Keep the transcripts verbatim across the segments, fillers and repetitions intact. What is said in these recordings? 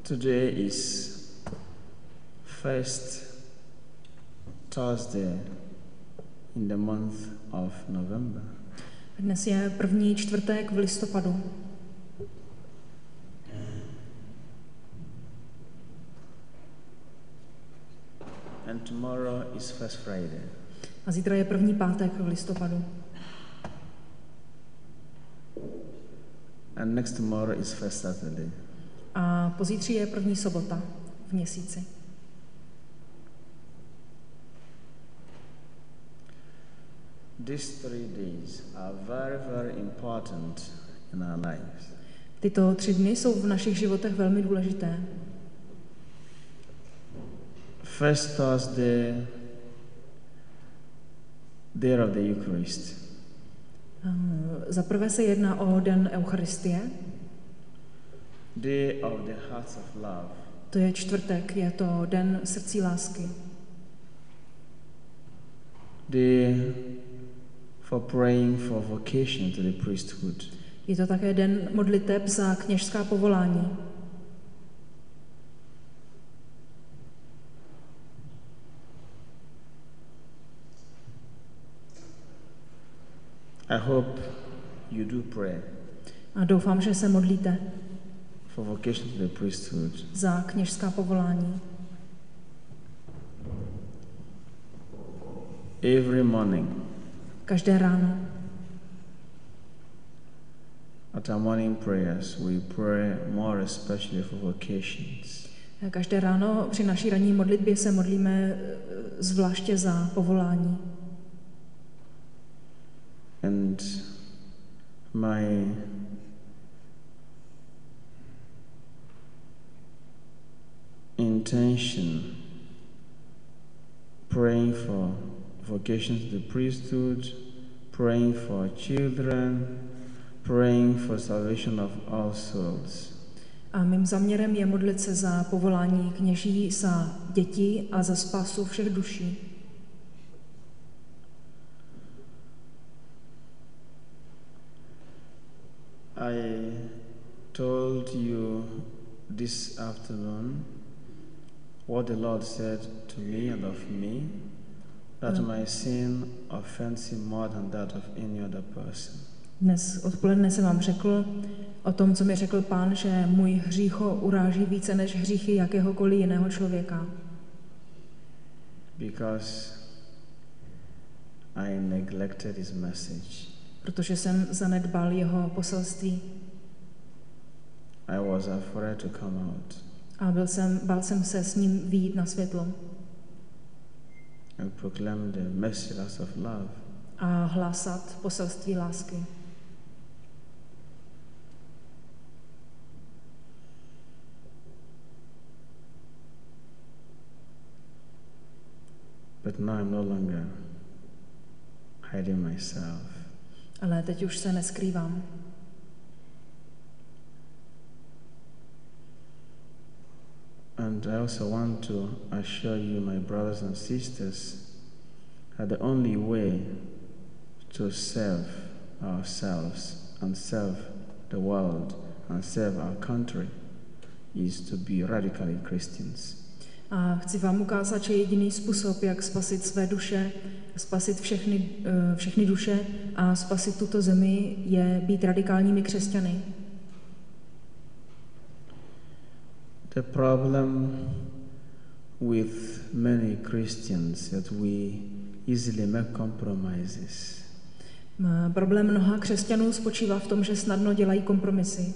Today is first Thursday in the month of November. Dnes je první čtvrtek v listopadu. And tomorrow is first Friday. A zítra je první pátek v listopadu. And next tomorrow is first Saturday. A pozítří je první sobota v měsíci. These three days are very, very important in our lives. Tyto tři dny jsou v našich životech velmi důležité. First Thursday, day of the Eucharist. Uh, Za prvé se jedná o den Eucharistie. Day of the Hearts of Love. To je čtvrtek, je to den srdcí lásky. Day for praying for vocation to the priesthood. Je to také den modliteb za kněžská povolání. I hope you do pray A doufám, že se modlíte for vocation to the priesthood. za kněžská povolání. Every morning Každé ráno at our morning prayers, we pray more especially for vocations. Každé ráno při naší ranní modlitbě se modlíme zvláště za povolání. And my intention, praying for vocations to the priesthood, praying for children, praying for salvation of all souls. A mým záměrem je modlit se za povolání kněží, za děti a za spásu všech duší. I told you this afternoon what the Lord said to me and of me, that my sin offends him more than that of any other person. Dnes odpoledne jsem vám řekl o tom, co mi řekl Pán, že můj hřích ho uráží více než hříchy jakéhokoliv jiného člověka. Because I neglected his message. Protože jsem zanedbal jeho poselství. I was afraid to come out. A byl jsem, bál jsem se s ním vyjít na světlo. And proclaim the message of love. A hlásat poselství lásky. But now I'm no longer hiding myself. Ale teď už se neskrývám. And I also want to assure you, my brothers and sisters, that the only way to serve ourselves and serve the world and serve our country is to be radically Christians. A chci vám ukázat, že jediný způsob, jak spasit své duše, spasit všechny, všechny duše a spasit tuto zemi, je být radikálními křesťany. The problem with many Christians that we easily make compromises. Problém mnoha křesťanů spočívá v tom, že snadno dělají kompromisy.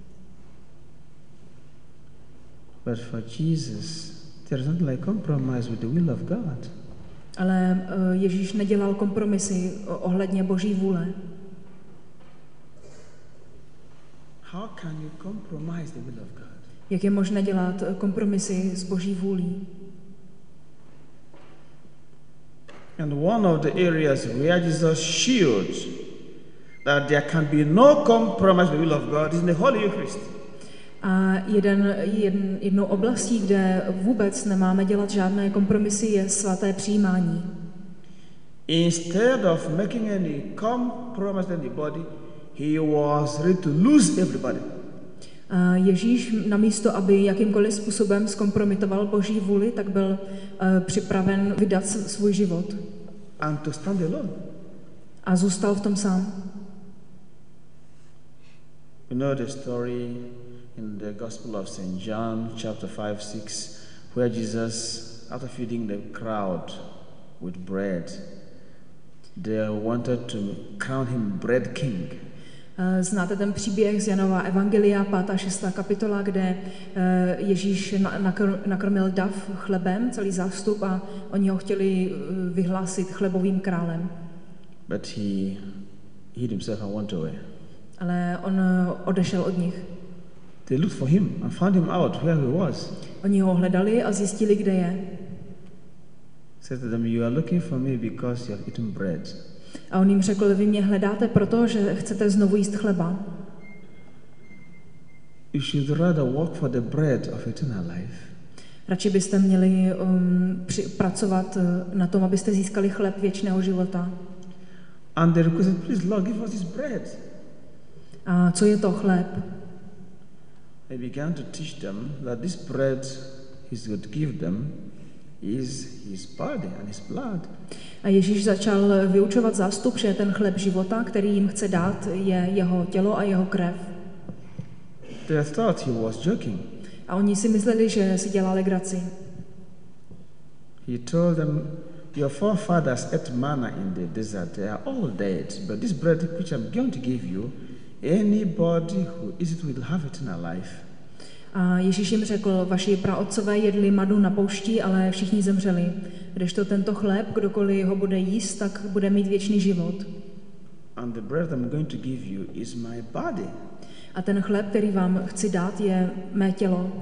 But for Jesus, there is not like compromise with the will of God. Ale Ježíš nedělal kompromisy ohledně Boží vůle. How can you compromise the will of God? Jak je možné dělat kompromisy s Boží vůlí? And one of the areas where Jesus showed that there can be no compromise with the will of God is in the Holy Eucharist. A jeden, jeden, jednou oblastí, kde vůbec nemáme dělat žádné kompromisy, je svaté přijímání. Instead of making any compromise in the body, he was ready to lose everybody. A Ježíš namísto, aby jakýmkoliv způsobem zkompromitoval Boží vůli, tak byl uh, připraven vydat svůj život. And to stand alone. A zůstal v tom sám. You know the story in the Gospel of Saint John, chapter five, six, where Jesus, after feeding the crowd with bread, they wanted to crown him bread king. Znáte ten příběh z Janova Evangelia, pátá šestá kapitola, kde Ježíš nakrmil dav chlebem, celý zástup, a oni ho chtěli vyhlásit chlebovým králem. But he hid himself and went away. Ale on odešel od nich. They looked for him and found him out where he was. Oni ho hledali a zjistili, kde je. Said to them, "You are looking for me because you have eaten bread." A on jim řekl, vy mě hledáte proto, že chcete znovu jíst chleba. You should rather work for the bread of eternal life. Radši byste měli um, při, pracovat na tom, abyste získali chléb věčného života. And they requested, please Lord, give us this bread. A co je to chléb? I began to teach them that this bread he would give them is his body and his blood. A Ježíš začal vyučovat zástup, že ten chléb života, který jim chce dát, je jeho tělo a jeho krev. They thought he was joking. A oni si mysleli, že si dělá legraci. He told them, your forefathers ate manna in the desert. They are all dead. But this bread which I'm going to give you, anybody who eats it will have eternal life. A Ježíš jim řekl, vaši praotcové jedli madu na poušti, ale všichni zemřeli. Kdežto tento chléb, kdokoliv ho bude jíst, tak bude mít věčný život. And the bread I'm going to give you is my body. A ten chléb, který vám chci dát, je mé tělo.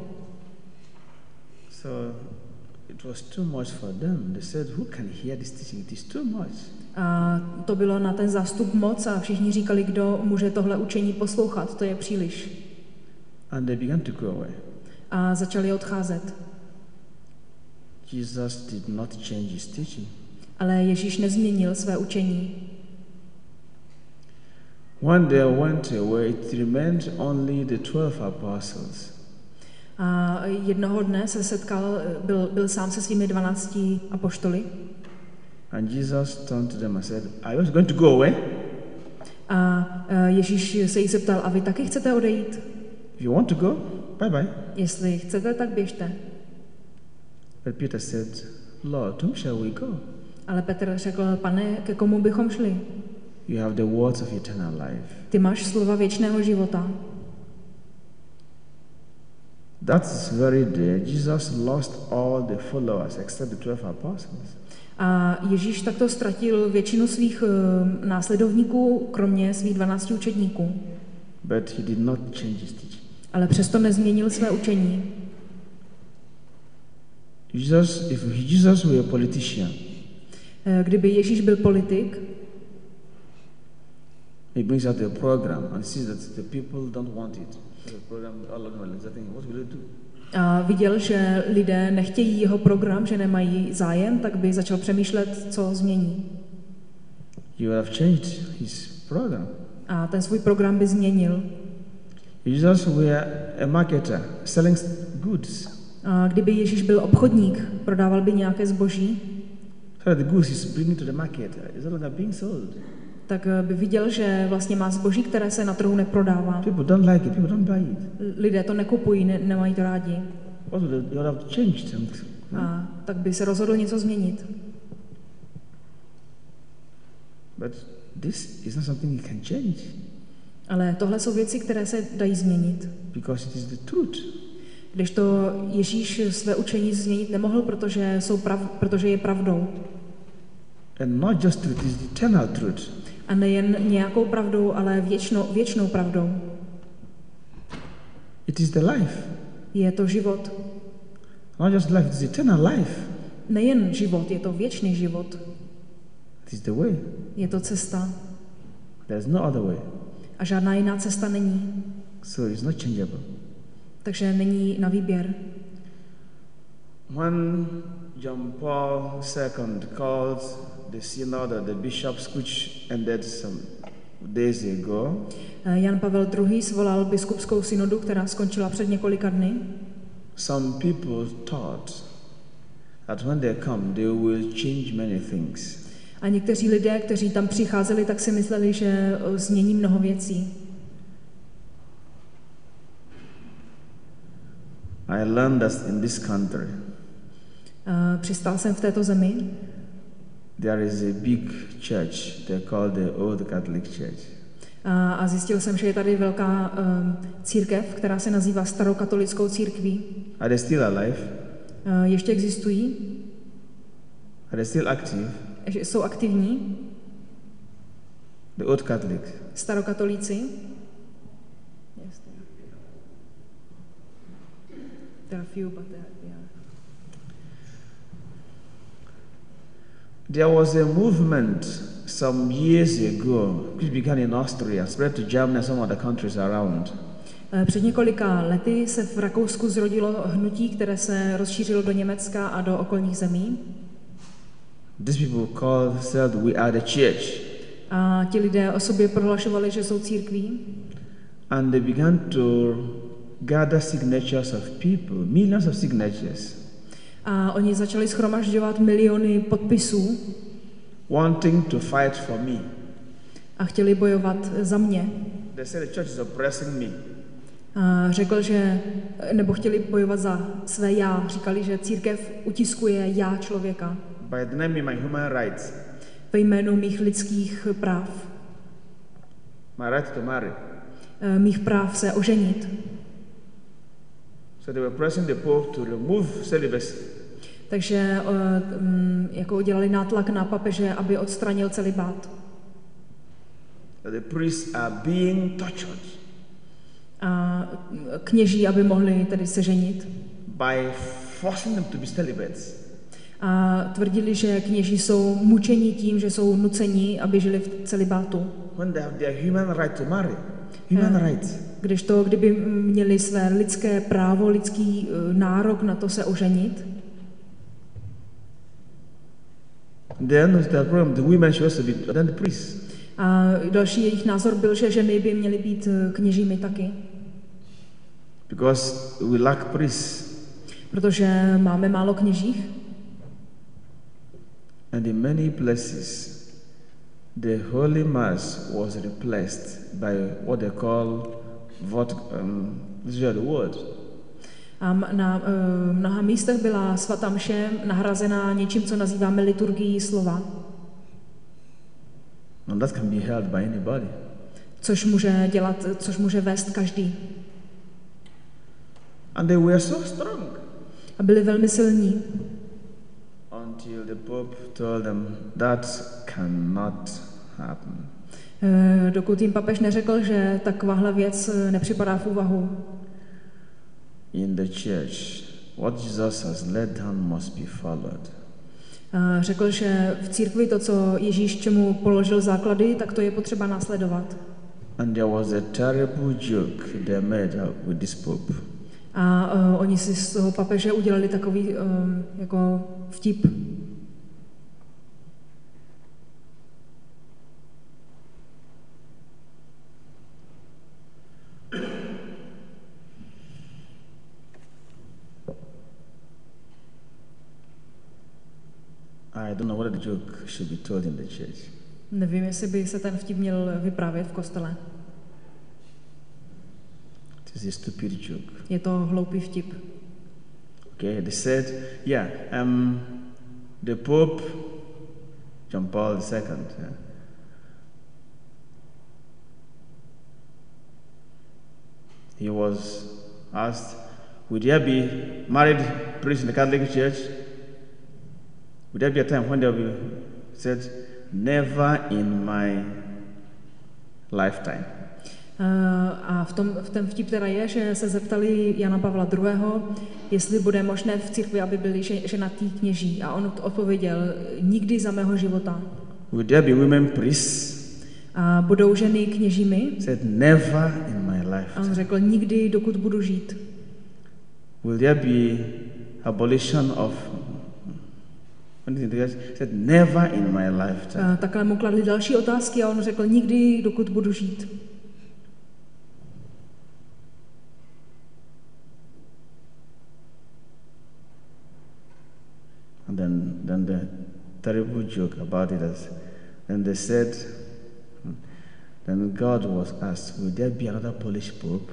So it was too much for them. They said, who can hear this teaching? It is too much. A to bylo na ten zástup moc a všichni říkali, kdo může tohle učení poslouchat, to je příliš. And they began to go away. A začali odcházet. Jesus did not change his teaching. Ale Ježíš nezměnil své učení. One day went away, it remained only the twelve apostles. A jednoho dne se setkal, byl, byl sám se svými dvanácti apoštoly. And Jesus turned to them and said, are you going to go away? A Ježíš se jich zeptal, a vy taky chcete odejít? If you want to go, bye bye. Jestli chcete, tak běžte. But Peter said, Lord, whom shall we go? Ale Petr řekl, pane, ke komu bychom šli? You have the words of eternal life. Ty máš slova věčného života. That's very day Jesus lost all the followers except the twelve apostles. A Ježíš takto ztratil většinu svých uh, následovníků, kromě svých dvanácti učedníků. But he did not change his teaching. Ale přesto nezměnil své učení. Jesus, if Jesus were a politician, kdyby Ježíš byl politik, he brings out a program and sees that the people don't want it. The program, all of them are exactly, what will he do? A viděl, že lidé nechtějí jeho program, že nemají zájem, tak by začal přemýšlet, co změní. He would have changed his program. A ten svůj program by změnil. Jesus were a marketer selling goods. A kdyby Ježíš byl obchodník, prodával by nějaké zboží, so the goods is bringing to the market is no longer being sold. Tak by viděl, že vlastně má zboží, které se na trhu neprodává. People don't like it, people don't buy it. Lidé to nekupují, ne, nemají to rádi. What would they would have changed them? A tak by se rozhodl něco změnit. But this is not something you can change. Ale tohle jsou věci, které se dají změnit. Because it is the truth. Kdežto Ježíš své učení změnit nemohl, protože, jsou prav, protože je pravdou. And not just truth, it is the eternal truth. A nejen nějakou pravdou, ale věčnou, věčnou pravdou. It is the life. Je to život. Not just life, it is eternal life. Nejen život, je to věčný život. It is the way. Je to cesta. There is no other way. A žádná jiná cesta není. So it's not changeable. Takže není na výběr. When John Paul the Second called the synod or the bishops, which ended some days ago. Jan Pavel druhý. svolal biskupskou synodu, která skončila před několika dny. Some people thought that when they come, they will change many things. A někteří lidé, kteří tam přicházeli, tak si mysleli, že změní mnoho věcí. I learned that in this country, Uh, přistál jsem v této zemi. there is a big church they call the Old Catholic Church. A, a zjistil jsem, že je tady velká um, církev, která se nazývá Starokatolickou církví. Are they still alive? Uh, ještě existují, Are they still active? že jsou aktivní, The Old Catholic. starokatolíci. Yes, there are. There are few, but they are, they are. There was a movement some years ago which began in Austria, spread to Germany and some other countries around. Před několika lety se v Rakousku zrodilo hnutí, které se rozšířilo do Německa a do okolních zemí. These people called, said, we are the church. A ti lidé o sobě prohlašovali, že jsou církví. And they began to gather signatures of people, millions of signatures, A oni začali shromažďovat miliony podpisů wanting to fight for me. a chtěli bojovat za mě. They said the church is oppressing me. A řekl, že, nebo chtěli bojovat za své já. Říkali, že církev utiskuje já člověka By denying me my human rights, ve jménu mých lidských práv. my right to marry. E, Mých práv se oženit. So they were pressing the Pope to remove celibacy. Takže e, m, jako udělali nátlak na papeže, aby odstranil celibát. That the priests are being tortured A kněží, aby mohli tedy se ženit. by forcing them to be celibates. A tvrdili, že kněží jsou mučeni tím, že jsou nuceni, aby žili v celibátu. When they have their human right to marry. Human Eh, rights. Kdežto, kdyby měli své lidské právo, lidský eh, nárok na to se oženit, Then the problem, the women should also be, then the priests. a další jejich názor byl, že ženy by měly být eh, kněžími taky, Because we lack priests. protože máme málo kněžích. And in many places, the Holy Mass was replaced by what they call what um, this is the word. A m- na eh, mnoha místech byla svatá mše nahrazená něčím, co nazýváme liturgií slova, And that can be held by anybody. což může dělat, což může vést každý. And they were so strong A byli velmi silní, until the Pope told them that cannot happen. eh, dokud jim papež neřekl, že takováhle věc eh, nepřipadá v úvahu. In the church, what Jesus has laid down must be followed. A řekl, že v církvi to, co Ježíš čemu položil základy, tak to je potřeba následovat. And there was a terrible joke they made uh, with this Pope. A uh, oni si z toho papeže udělali takový um, jako vtip. I don't know whether the joke should be told in the church. Nevím, jestli by se ten vtip měl vyprávět v kostele. It is a stupid joke. Je to hloupý vtip. Okay, they said, yeah, um, the Pope, John Paul the Second, yeah, he was asked, would there be married priests in the Catholic Church? Would there be a time when there will be, he said, never in my lifetime. Uh, a v tom, v tom vtip teda je, že se zeptali Jana Pavla druhého., jestli bude možné v církvi, aby byli ženatí kněží. A on odpověděl, nikdy za mého života. Would there be women priests? A budou ženy kněžími? He said, never in my A lifetime. on řekl, nikdy, dokud budu žít. Will there be abolition of He said, never in my lifetime. Uh, takhle mu kladli další otázky a on řekl, nikdy, dokud budu žít. And then, then the terrible joke about it is, then they said, then God was asked, will there be another Polish pope?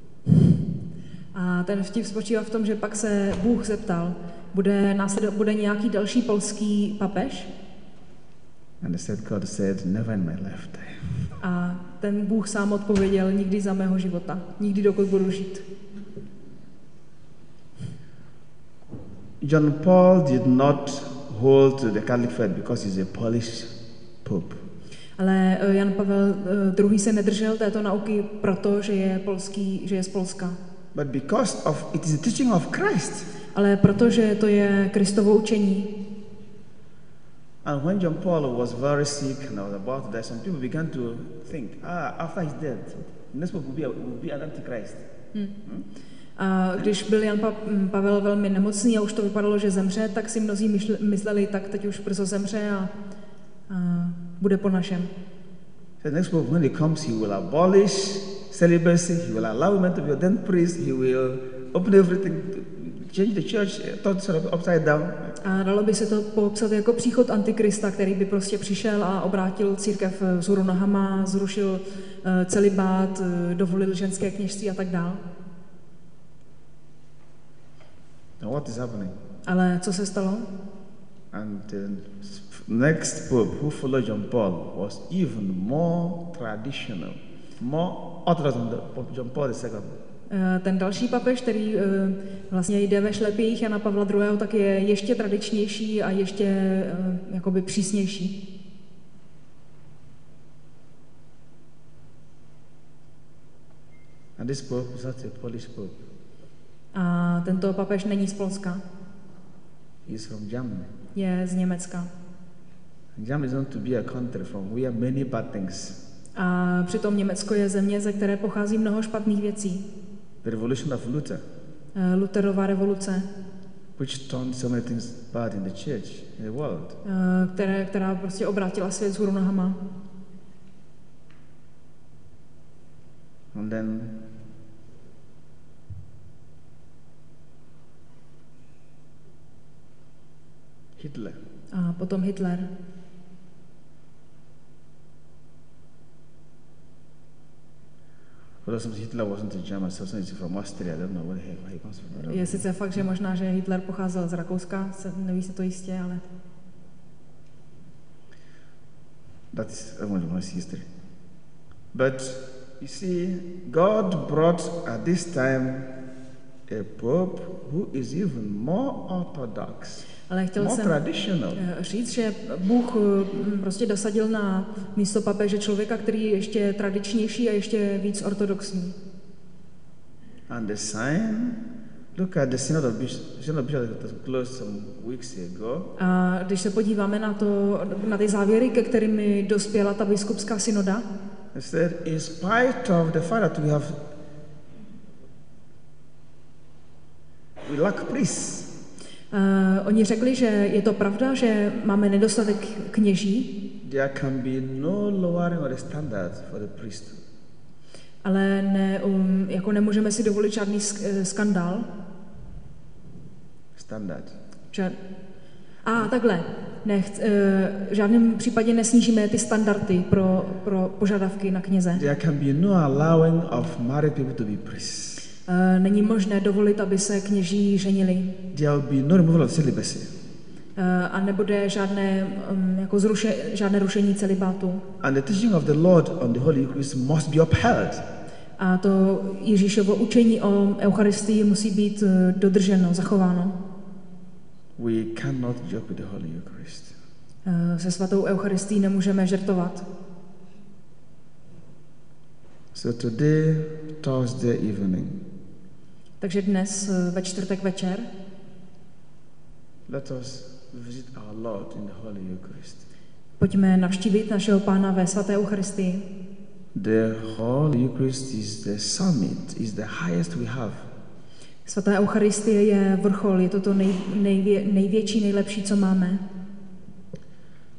A ten vtip spočívá v tom, že pak se Bůh zeptal, bude, následovat, bude nějaký další polský papež? And they said, God said, never in my lifetime. A ten Bůh sám odpověděl, nikdy za mého života, nikdy dokud budu žít. John Paul did not hold to the Catholic faith because he's a Polish pope. Ale Jan Pavel druhý se nedržel této nauky proto, že je polský, že je z Polska. But because of it is the teaching of Christ. Ale protože to je Kristovo učení. And when John Paul was very sick and was about to die, some people began to think, ah, after he's dead, the next pope will be, will be an antichrist. Hmm. Hmm? A když byl Jan pa- Pavel velmi nemocný a už to vypadalo, že zemře, tak si mnozí myšle- mysleli, tak teď už brzo zemře a, a bude po našem. The next pope, when he comes, he will abolish celibacy, he will allow women to be ordained priests, he will open everything, change the church, turn sort of upside down. A dalo by se to popsat jako příchod Antikrista, který by prostě přišel a obrátil církev vzhůru nohama, zrušil uh, celibát, uh, dovolil ženské kněžství a tak dál. And what is happening? Ale co se stalo? And the next pope who followed John Paul was even more traditional, more orthodox than John Paul the second. Ten další papež, který vlastně jde ve šlepích Jana Pavla druhého., tak je ještě tradičnější a ještě jakoby přísnější. And this pope is not a Polish pope. A tento papež není z Polska. He is from Germany. Je z Německa. Germany is known to be a country from where many bad things. A přitom Německo je země, ze které pochází mnoho špatných věcí. The revolution of Luther. Lutherova revoluce. Which turned so many things bad in the church, in the world. Které, která prostě obrátila svět vzhůru nohama. And then Hitler. A potom Hitler. Well, Hitler wasn't a German, so he's from Austria. I don't know where he, where he comes from. Je sice fakt, že možná, že Hitler pocházel z Rakouska, se, neví se to jistě, ale... That is everyone's history. But you see, God brought at this time a pope who is even more orthodox. Ale chtěl jsem říct, že Bůh prostě dosadil na místo papeže člověka, který je ještě tradičnější a ještě víc ortodoxní. And the sign, look at the synod of Bishop that was closed some weeks ago. A když se podíváme na to, na ty závěry, ke kterým dospěla ta biskupská synoda, it said, in spite of the fact that we have we lack priests. Uh, oni řekli, že je to pravda, že máme nedostatek kněží. There can be no lowering of the standards for the priesthood. Ale ne, um, jako nemůžeme si dovolit žádný sk- skandál. Standard. Žád... A takhle. Nechc, uh, v žádném případě nesnížíme ty standardy pro, pro požadavky na kněze. There can be no allowing of married people to be priests. Uh, není možné dovolit, aby se kněží ženili. There will be no removal of celibacy. Uh, a nebude žádné, um, jako zruše, žádné rušení celibátu. And the teaching of the Lord on the Holy Eucharist must be upheld. A to Ježíšovo učení o Eucharistii musí být uh, dodrženo, zachováno. We cannot joke with the Holy Eucharist. Uh, se svatou Eucharistií nemůžeme žertovat. So today, Thursday evening, takže dnes ve čtvrtek večer let us visit our Lord in the Holy Eucharist. Pojďme navštívit našeho Pána ve svaté Eucharistii. The Holy Eucharist is the summit, is the highest we have. Svatá Eucharistie je vrchol, je to to nej, nejvě, největší, nejlepší, co máme.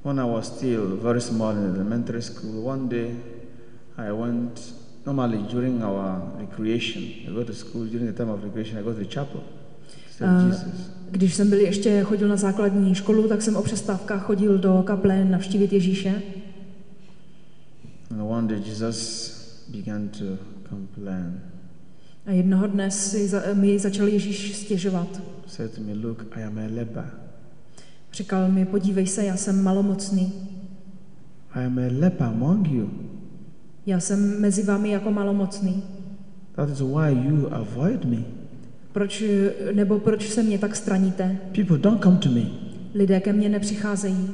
When I was still very small in elementary school, one day I went, normally during our recreation, I go to school, during the time of recreation, I go to the chapel. Uh, když jsem byl ještě chodil na základní školu, tak jsem o přestávkách chodil do kaple navštívit Ježíše. And one day Jesus began to complain. A jednoho dne si za, mi začal Ježíš stěžovat. Said to me, look, I am a leper. Říkal mi, podívej se, já jsem malomocný. I am a leper among you. Já jsem mezi vámi jako malomocný. That is why you avoid me. Proč, nebo proč se mě tak straníte? People don't come to me. Lidé ke mně nepřicházejí.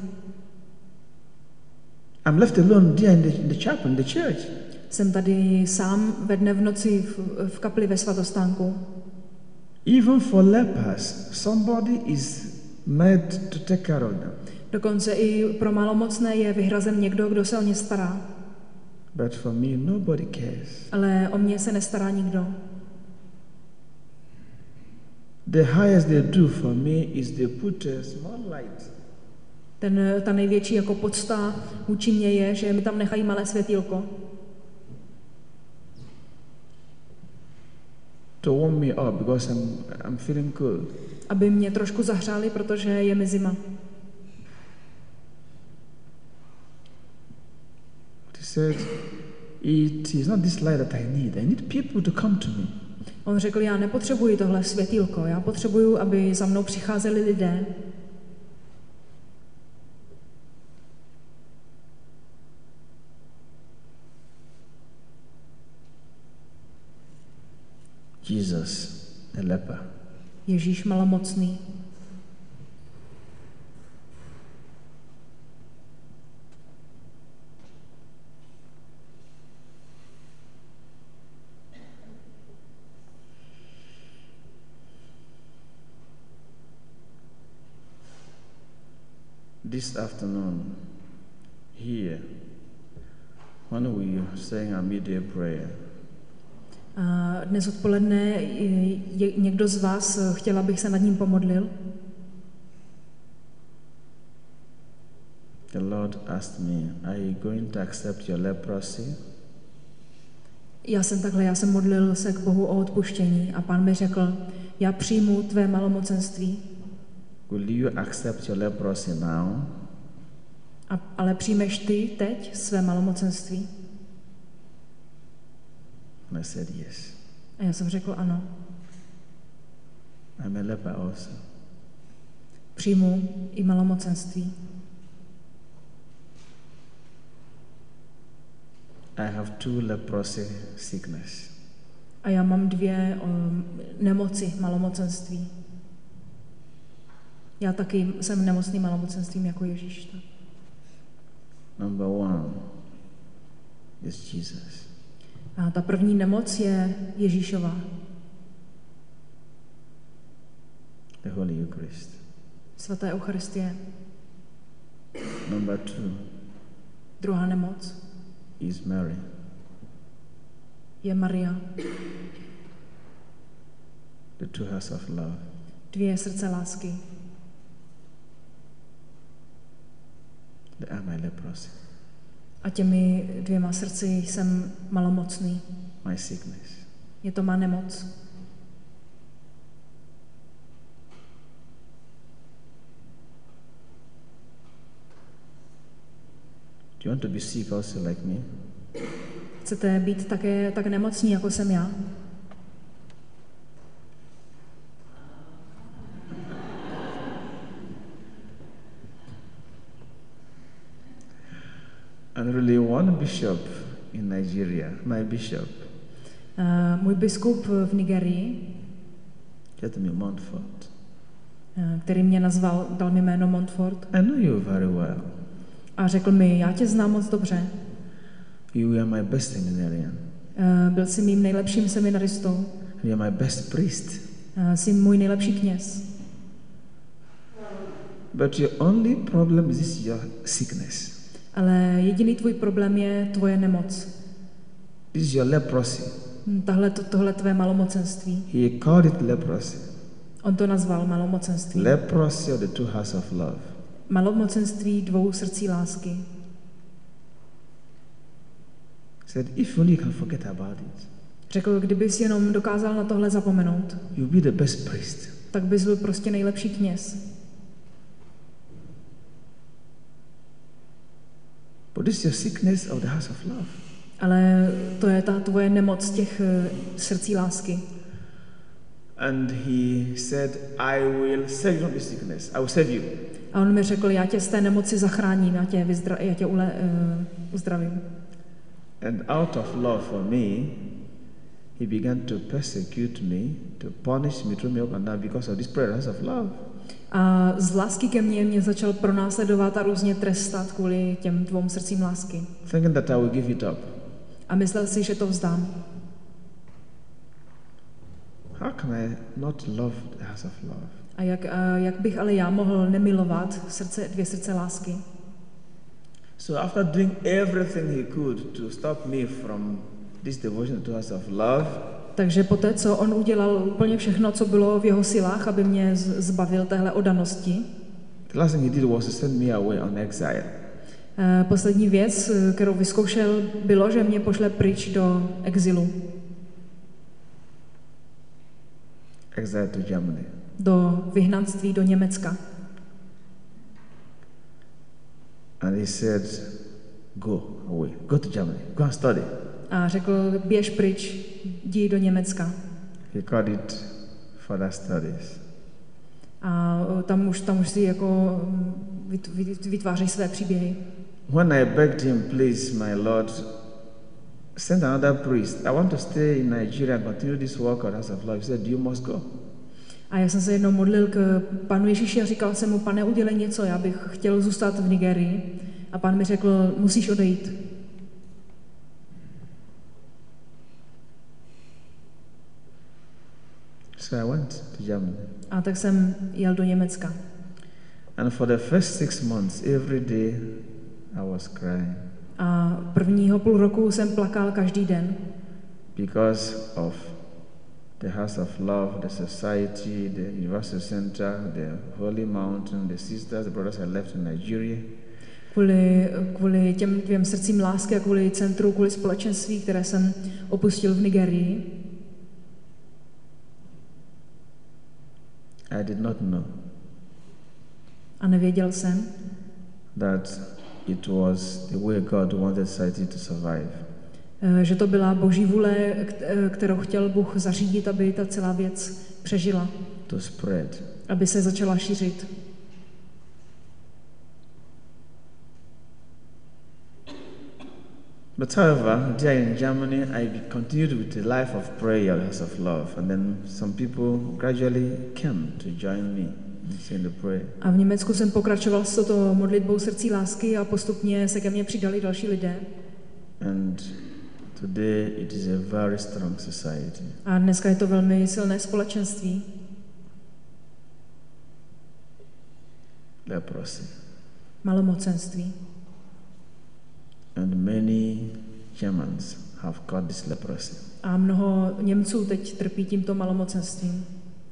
I'm left alone there in the, in the chapel, in the church. Jsem tady sám ve dne v noci v, v kapli ve svatostánku. Even for lepers, somebody is made to take care of them. Dokonce i pro malomocné je vyhrazen někdo, kdo se o ně stará. But for me, nobody cares. Ale o mě se nestará nikdo. The highest they do for me is they put a small light. Ten, ta největší jako podsta vůči mě je, že mi tam nechají malé světýlko. To warm me up because I'm, I'm feeling cold. Aby mě trošku zahřáli, protože je mi zima. He said, it is not this light that I need. I need people to come to me. On řekl, já nepotřebuji tohle světýlko, já potřebuju, aby za mnou přicházeli lidé. Jesus, a leper. Ježíš malomocný. This afternoon, here, when we sang our midday prayer, A dnes odpoledne je někdo z vás chtěl, abych se nad ním pomodlil. the Lord asked me, are you going to accept your leprosy? Já jsem takhle, já jsem modlil se k Bohu o odpuštění a Pán mi řekl, já přijmu tvé malomocenství. Will you accept your leprosy now? A, ale přijmeš ty teď své malomocenství? And I said yes. A já jsem řekl ano. I'm a leper also. Přijmu i malomocenství. I have two leprosy sickness. A já mám dvě um, nemoci malomocenství. Já taky jsem nemocný malomocenstvím jako Ježíš. Tak. Number one is Jesus. A ta první nemoc je Ježíšova. The Holy Eucharist. Svaté Eucharistie. Number two Druhá nemoc is Mary. je Maria. The two hearts of love. Dvě srdce lásky. They are my leprosy. A těmi dvěma srdci jsem malomocný. My sickness. Je to má nemoc. Do you want to be sick also like me? Chcete být také tak nemocní, jako jsem já? And really one bishop in Nigeria, my bishop, Uh, můj biskup v Nigerii, said to me, Montfort, uh, který mě nazval, dal mi jméno Montfort I know you very well. a řekl mi, já tě znám moc dobře. You were my best seminarian. Uh, byl jsi mým nejlepším seminaristou. You are my best priest. Uh, jsi můj nejlepší kněz. But your only problem is this your sickness. Ale jediný tvůj problém je tvoje nemoc. This is your leprosy. Hm, Tahle, to, tohle tvé malomocenství. He called it leprosy. On to nazval malomocenství. Leprosy of the two hearts of love. Malomocenství dvou srdcí lásky. Said, if only you can forget about it, Řekl, kdybys jenom dokázal na tohle zapomenout, you'll be the best priest. tak bys byl prostě nejlepší kněz. But this is your sickness of the house of love. Ale to je ta tvoje nemoc těch eh, srdcí lásky. And he said, I will save you from this sickness. I will save you. A on mi řekl, já tě z té nemoci zachráním, já tě, vyzdra- já tě ule, uh, uzdravím. And out of love for me, he began to persecute me, to punish me, throw me up and down because of this prayer of love. A z lásky ke mně mě začal pronásledovat a různě trestat kvůli těm dvou srdcím lásky. Thinking that I will give it up. A myslel si, že to vzdám. How can I not love the house of love? A jak, a jak bych ale já mohl nemilovat srdce, dvě srdce lásky? So after doing everything he could to stop me from this devotion to the house of love, Takže poté, co on udělal úplně všechno, co bylo v jeho silách, aby mě z- zbavil téhle odanosti, the last thing he did was to send me away on exile. eh, poslední věc, eh, kterou vyzkoušel, bylo, že mě pošle pryč do exilu, Exile to Germany. do vyhnanství do Německa. And he said, go away, go to Germany, go and study. A řekl, běž pryč, jdi do Německa. He called it further studies. A eh, tam už, tam už si jako mm, vyt- vyt- vytvářejí své příběhy. When I begged him, please, my Lord, send another priest. I want to stay in Nigeria and continue this work at House of Love. He said, you must go. A já jsem se jednou modlil k panu Ježíši a říkal jsem mu, pane, udělej něco, já bych chtěl zůstat v Nigerii. A pan mi řekl, musíš odejít. So I went to Germany. A tak jsem jel do Německa. And for the first six months, every day I was crying A prvního půl roku jsem plakal každý den, because of the House of Love, the society, the Universal Center, the Holy Mountain, the sisters, the brothers I left in Nigeria. kvůli, kvůli těm dvěm srdcím lásky a kvůli centru, kvůli společenství, které jsem opustil v Nigerii. I did not know A nevěděl jsem, that it was the way God wanted society to survive. eh, že to byla boží vůle, k- eh, kterou chtěl Bůh zařídit, aby ta celá věc přežila, To spread. aby se začala šířit. But however, there in Germany, I be- continued with the life of prayer, House of Love, and then some people gradually came to join me in the prayer. A v Německu jsem pokračoval s touto modlitbou srdcí lásky a postupně se ke mně přidali další lidé. And today it is a very strong society. A dneska je to velmi silné společenství. Leprosy. Malomocenství. And many Germans have got this leprosy. A mnoho Němců teď trpí tímto malomocenstvím.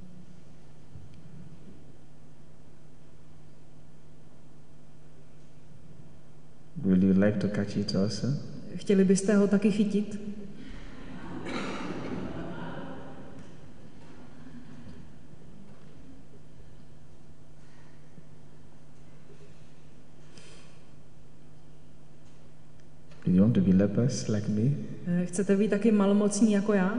Will you like to catch it also? Chtěli byste ho taky chytit? Do you want to be lepers like me? Eh, Chcete být taky malomocní jako já?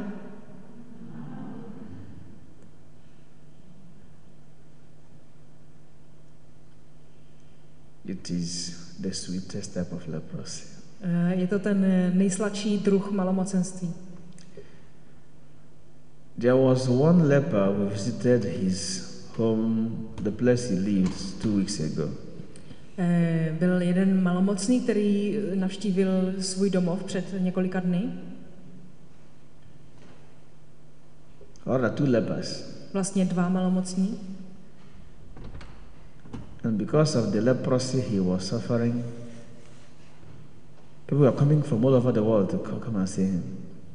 It is the sweetest type of leprosy. Eh, Je to ten eh, nejsladší druh malomocenství. There was one leper who visited his home, the place he lived, two weeks ago. Eh, Byl jeden malomocný, který navštívil svůj domov před několika dny. Or the two lepers. Vlastně dva malomocní. And because of the leprosy he was suffering, people were coming from all over the world to co- come and see him.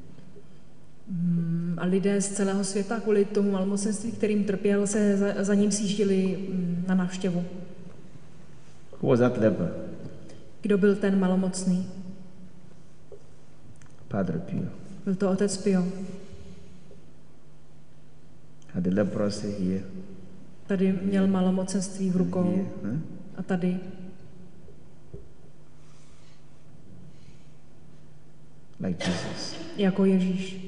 Mm, A lidé z celého světa kvůli tomu malomocenství, kterým trpěl, se za, za ním sjíždili mm, na návštěvu. Who was that leper? Kdo byl ten malomocný? Padre Pio. Byl to otec Pio. Had the leprosy here. Tady měl malomocenství v rukou Here, huh? a tady. Like Jesus. Jako Ježíš.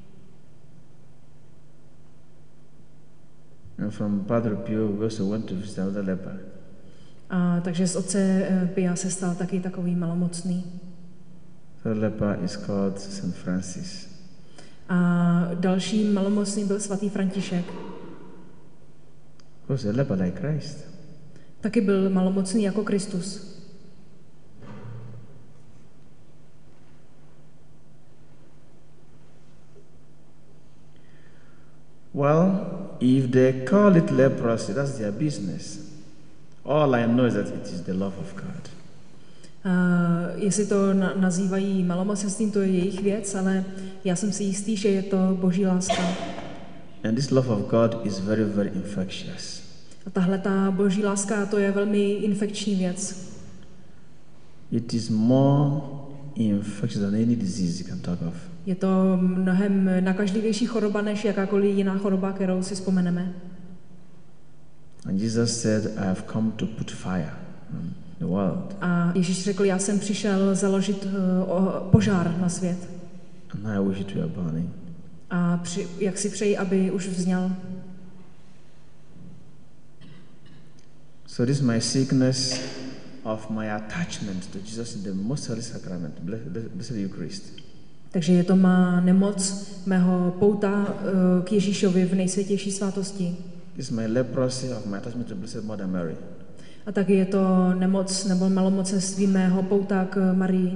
And from Padre Pio, we also went to visit another leper. A takže z otce Pia se stal taky takový malomocný. The leper is called Saint Francis. A dalším malomocným byl svatý František. He was a leper like Christ. Taky byl malomocný jako Kristus. Well, if they call it leprosy, that's their business. All I know is that it is the love of God. Uh, jestli to na- nazývají malomocenstvím, to je jejich věc, ale já jsem si jistý, že je to boží láska. And this love of God is very, very infectious. A tahle ta boží láska, to je velmi infekční věc. It is more infectious than any disease you can talk of. Je to mnohem nakažlivější choroba, než jakákoliv jiná choroba, kterou si vzpomeneme. And Jesus said, I have come to put fire on the world. A Ježíš řekl, já jsem přišel založit uh, o- požár na svět. And now I wish it were burning. A při, jak si přeji, aby už vzněl. So this is my sickness of my attachment to Jesus in the most holy sacrament, blessed Eucharist. Takže je to má nemoc mého pouta uh, k Ježíšovi v nejsvětější svátosti. This is my leprosy of my attachment to Blessed Mother Mary. A taky je to nemoc nebo malomocenství mého pouta k Marii.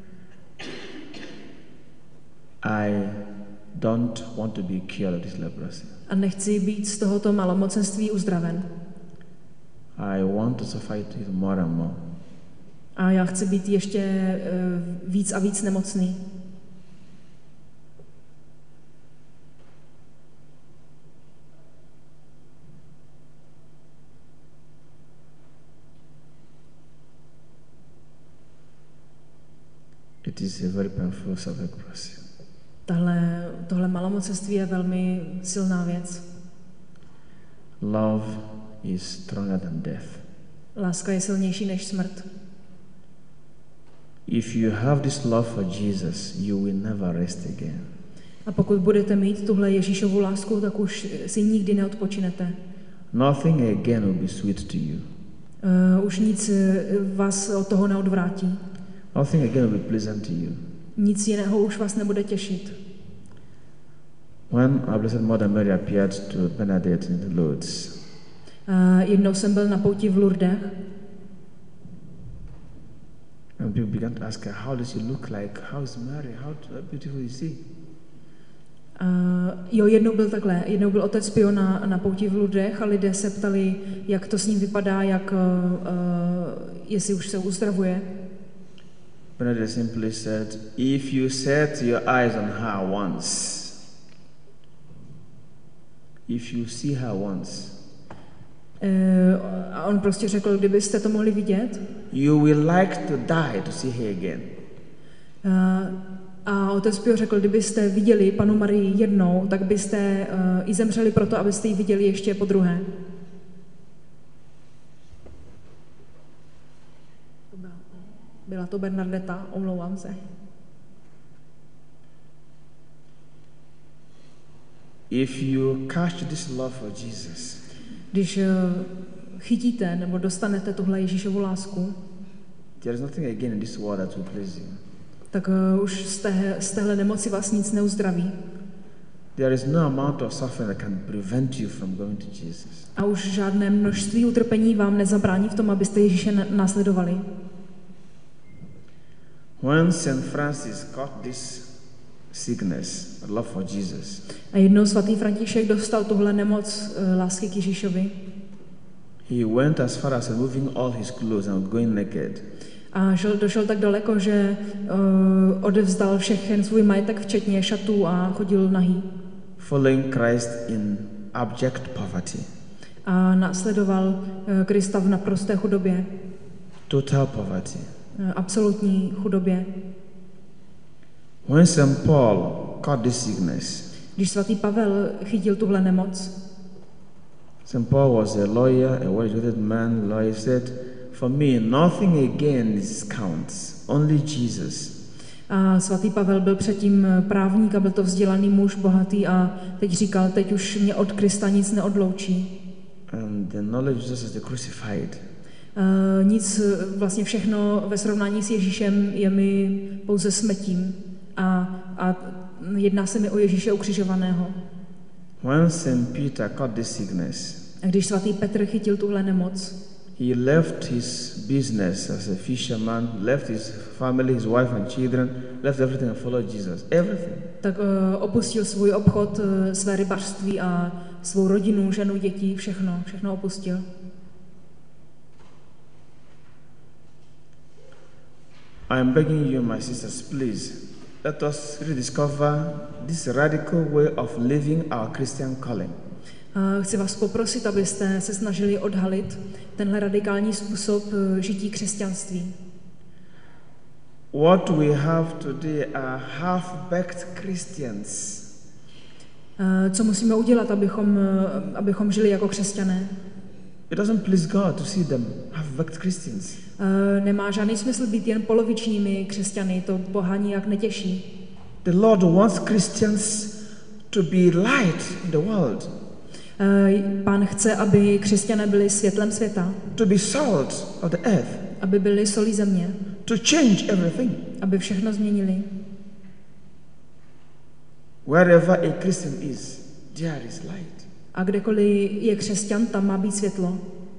I don't want to be cured of this leprosy. A nechci být z tohoto malomocenství uzdraven. I want to suffer it more and more. A já chci být ještě uh, víc a víc nemocný. It is a very painful self-leprosy. Tahle, tohle malomocenství je velmi silná věc. Love is stronger than death. Láska je silnější než smrt. If you have this love for Jesus, you will never rest again. A pokud budete mít tuhle Ježíšovu lásku, tak už si nikdy neodpočinete. Nothing again will be sweet to you. Uh, už nic uh, vás od toho neodvrátí. Nothing again will be pleasant to you. Nic jiného už vás nebude těšit. When our Blessed Mother Mary appeared to Bernadette in the Lourdes, Uh, jednou jsem byl na pouti v Lourdech and people began to ask her, how does she look like? How is Mary? How beautiful is she? Uh, jo, jednou byl takhle, jednou byl otec Pio na, na pouti v Lourdech a lidé se ptali, jak to s ním vypadá, jak, uh, uh, jestli už se uzdravuje. Bernadette simply said, if you set your eyes on her once, if you see her once, Uh, a on prostě řekl, kdybyste to mohli vidět. you will like to die to see her again. Uh, a otec Pio řekl, kdybyste viděli panu Marii jednou, tak byste uh, i zemřeli proto, abyste ji viděli ještě po druhé. Byla to Bernadeta, omlouvám se. If you catch this love for Jesus, Když uh, chytíte nebo dostanete tuhle Ježíšovu lásku, there is nothing again in this world that will please you. tak uh, už z, té, z téhle nemoci vás nic neuzdraví. There is no amount of suffering that can prevent you from going to Jesus. A už žádné množství utrpení vám nezabrání v tom, abyste Ježíše na- následovali. When Saint Francis caught this sickness, love for Jesus, A jednou svatý František dostal tuhle nemoc uh, lásky k Ježíšovi. he went as far as removing all his clothes and going naked. A šel, došel tak daleko, že uh, odevzdal všechen svůj majetek, včetně šatů, a chodil nahý. Following Christ in abject poverty. A následoval uh, Krista v naprosté chudobě. total poverty. Absolutní chudobě. When Saint Paul caught this sickness, Když svatý Pavel chytil tuhle nemoc, Saint Paul was a lawyer, a well-educated man. Lawyer said, "For me, nothing again counts, only Jesus." a svatý Pavel byl předtím právník a byl to vzdělaný muž, bohatý a teď říkal, teď už mě od Krista nic neodloučí. And the knowledge of Jesus as the crucified. Uh, nic, vlastně všechno ve srovnání s Ježíšem je mi pouze smetím a, a jedná se mi o Ježíše ukřižovaného. When Saint Peter caught this sickness, A když svatý Petr chytil tuhle nemoc, he left his business as a fisherman, left his family, his wife and children, left everything and followed Jesus. Everything. tak uh, opustil svůj obchod, uh, své rybařství a svou rodinu, ženu, děti, všechno, všechno opustil. I am begging you, my sisters, please, let us rediscover this radical way of living our Christian calling. Uh, chci vás poprosit, abyste se snažili odhalit tenhle radikální způsob uh, žití křesťanství. What we have today are half-baked Christians. Uh, co musíme udělat, abychom, uh, abychom žili jako křesťané? It doesn't please God to see them half-baked Christians. Uh, nemá žádný smysl být jen polovičními křesťany, to Boha nijak netěší. The Lord wants Christians to be light in the world, Uh, Pán chce, aby křesťané byli světlem světa, to be salt of the earth, aby byli solí země, to change everything. aby všechno změnili. Wherever a Christian is, there is light. A kdekoliv je křesťan, tam má být světlo.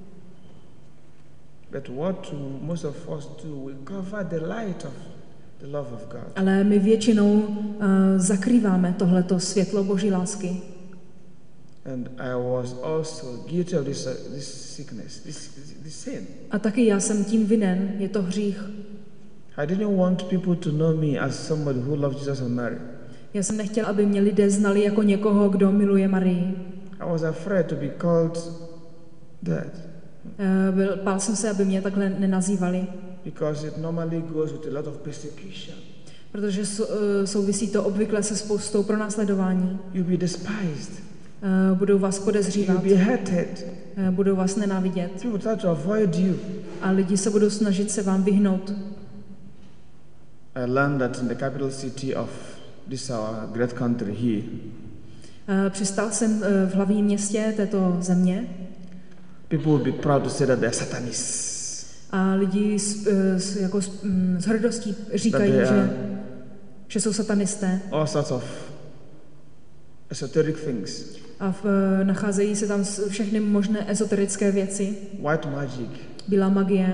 But what most of us do, we cover the light of the love of God. Ale my většinou uh, zakrýváme tohleto světlo Boží lásky. And I was also guilty of this, uh, this sickness, this, this, this sin. A taky já jsem tím vinen, je to hřích. I didn't want people to know me as somebody who loved Jesus and Mary. Já jsem nechtěl, aby mě lidé znali jako někoho, kdo miluje Marii. I was afraid to be called that. Uh, byl, bál jsem se, aby mě takhle nenazývali, Because it normally goes with a lot of persecution. protože sou, uh, souvisí to obvykle se spoustou pronásledování. You'll be despised. Uh, budou vás You'll podezřívat, be hated. uh, budou vás nenávidět People try to avoid you. a lidi se budou snažit se vám vyhnout. I learned that in the capital city of this our great country here, Uh, Přistál jsem uh, v hlavním městě této země people will be proud to say that they're Satanists. a lidi s, uh, s, jako s, mm, s hrdostí říkají, That they že, are- že jsou satanisté All sorts of esoteric things, a v, uh, nacházejí se tam s- všechny možné ezoterické věci, white magic, bílá magie,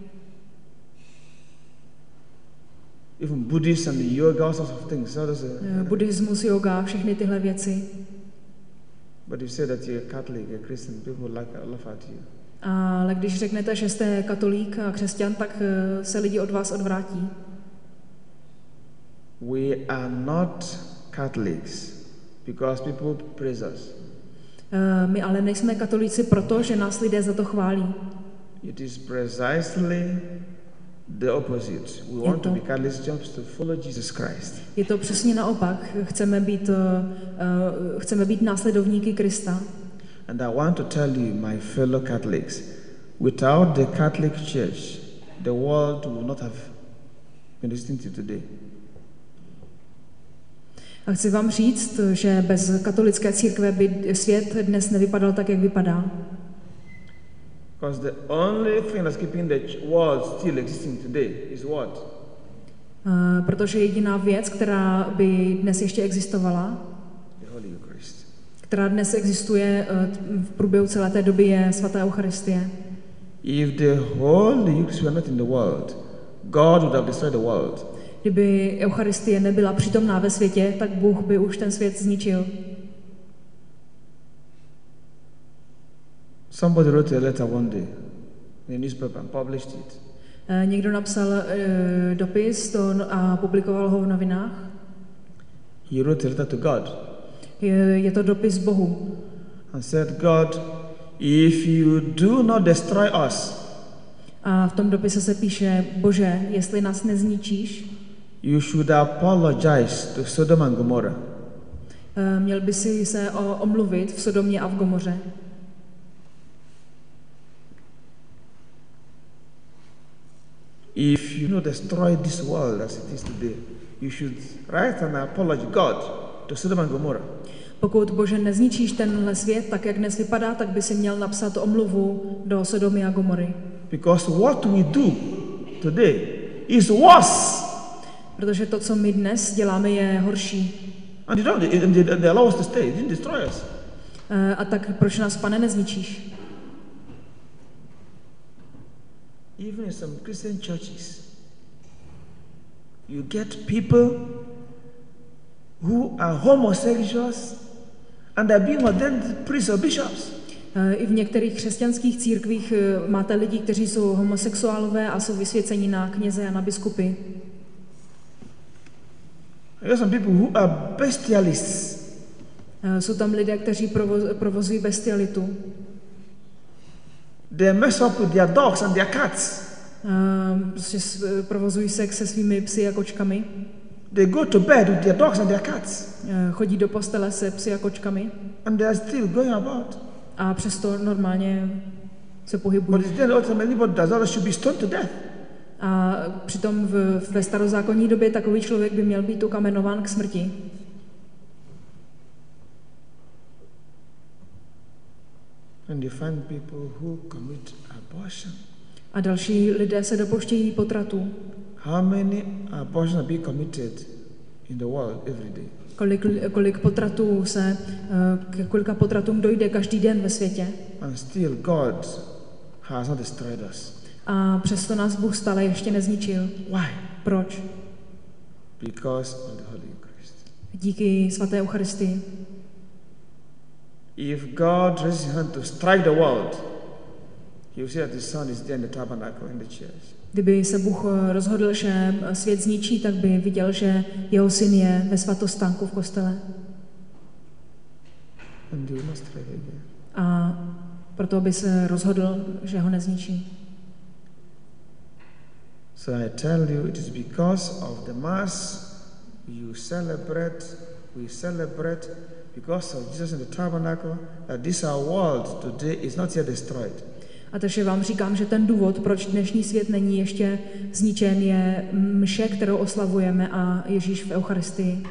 even Buddhism and the yoga, all sorts of things. So there's uh, a, buddhismus, yoga, všechny tyhle věci. but if you say that you're a Catholic, a Christian, people like laugh at you. Ale když řeknete, že jste katolík a křesťan, tak uh, se lidi od vás odvrátí. We are not Catholics because people praise us. Uh, My ale nejsme katolíci proto, že nás lidé za to chválí. It is precisely the opposite. We Je want to to- be Catholics just to follow Jesus Christ. Je to přesně naopak. Chceme být, uh, uh, chceme být následovníky Krista. And I want to tell you, my fellow Catholics, without the Catholic Church, the world would not have been listening to today. A chci vám říct, že bez katolické církve by svět dnes nevypadal tak, jak vypadá. Because the only thing that's keeping the ch- world still existing today is what? Uh, Protože jediná věc, která by dnes ještě existovala, The Holy Eucharist. která dnes existuje uh, v průběhu celé té doby, je svatá Eucharistie. If the Holy Eucharist were not in the world, God would have destroyed the world. Kdyby Eucharistie nebyla přítomná ve světě, tak Bůh by už ten svět zničil. Somebody wrote a letter one day in a newspaper and published it. Uh, Někdo napsal uh, dopis to, a publikoval ho v novinách. He wrote a letter to God Je, je to dopis Bohu. and said, God, if you do not destroy us, A v tom dopise se píše, Bože, jestli nás nezničíš, you should apologize to Sodom and Gomorrah. měl by si se o, omluvit v Sodomě a v Gomoře. If you know destroy this world as it is today, you should write an apology, God, to Sodom and Gomorrah. Pokud, Bože, nezničíš tenhle svět, tak jak dnes vypadá, tak by si měl napsat omluvu do Sodomy a Gomory. Because what we do today is worse. Protože to, co my dnes děláme, je horší. And they don't, and they, they allow us to stay. They didn't destroy us. A tak proč nás, Pane, nezničíš? Even in some Christian churches, you get people who are homosexuals and are being ordained priests or bishops. I v některých křesťanských církvích máte lidi, kteří jsou homosexuálové a jsou vysvěceni na kněze a na biskupy. There are some people who are bestialists. Jsou tam lidé, kteří provoz, provozují bestialitu. They mess up with their dogs and their cats. Prostě provozují sex se svými psy a kočkami. They go to bed with their dogs and their cats. Chodí do postele se psy a kočkami. And they are still going about. A přesto normálně se pohybují. But then ultimately, what does all should be stoned to death. A přitom v, ve starozákonní době takový člověk by měl být ukamenován k smrti. And you find people who commit abortion. A další lidé se dopouštějí potratu. How many abortions are being committed in the world every day? Kolik, kolik potratů se, k kolika potratům dojde každý den ve světě. And still God has not destroyed us. A přesto nás Bůh stále ještě nezničil. Why? Proč? Because of the Holy Eucharist. Díky svaté Eucharistii. If God raises his hand to strike the world, he will see that the Son is there in the tabernacle in the church. Kdyby se Bůh rozhodl, že svět zničí, tak by viděl, že jeho syn je ve svatostánku v kostele. And he will not strike again. A proto by se rozhodl, že ho nezničí. So I tell you, it is because of the Mass you celebrate, we celebrate because of Jesus in the tabernacle, that this our world today is not yet destroyed. A takže vám říkám, že ten důvod, proč dnešní svět není ještě zničen, je mše, kterou oslavujeme, a Ježíš v Eucharistii.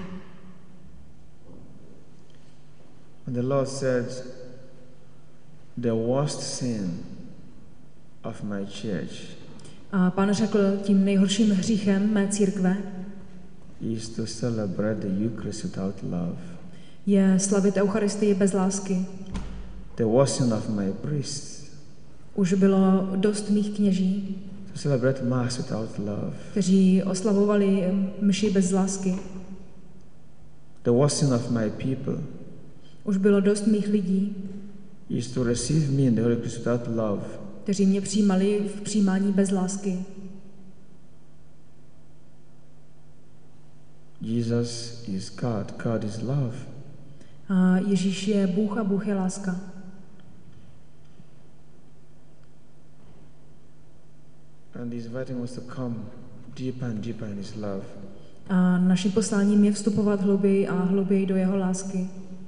And the Lord said, the worst sin of my church A Pán řekl, tím nejhorším hříchem mé církve is to celebrate the Eucharist without love. je slavit Eucharistii bez lásky. The worst sin of my priests Už bylo dost mých kněží, to celebrate Mass without love. kteří oslavovali mši bez lásky. The worst sin of my people Už bylo dost mých lidí, is to receive me in the Holy Eucharist without love. kteří mě přijímali v přijímání bez lásky. Jesus is God, God is love. A Ježíš je Bůh a Bůh je láska. And he's inviting us to come deeper and deeper in his love. A naším posláním je vstupovat hlouběji a hlouběji do jeho lásky.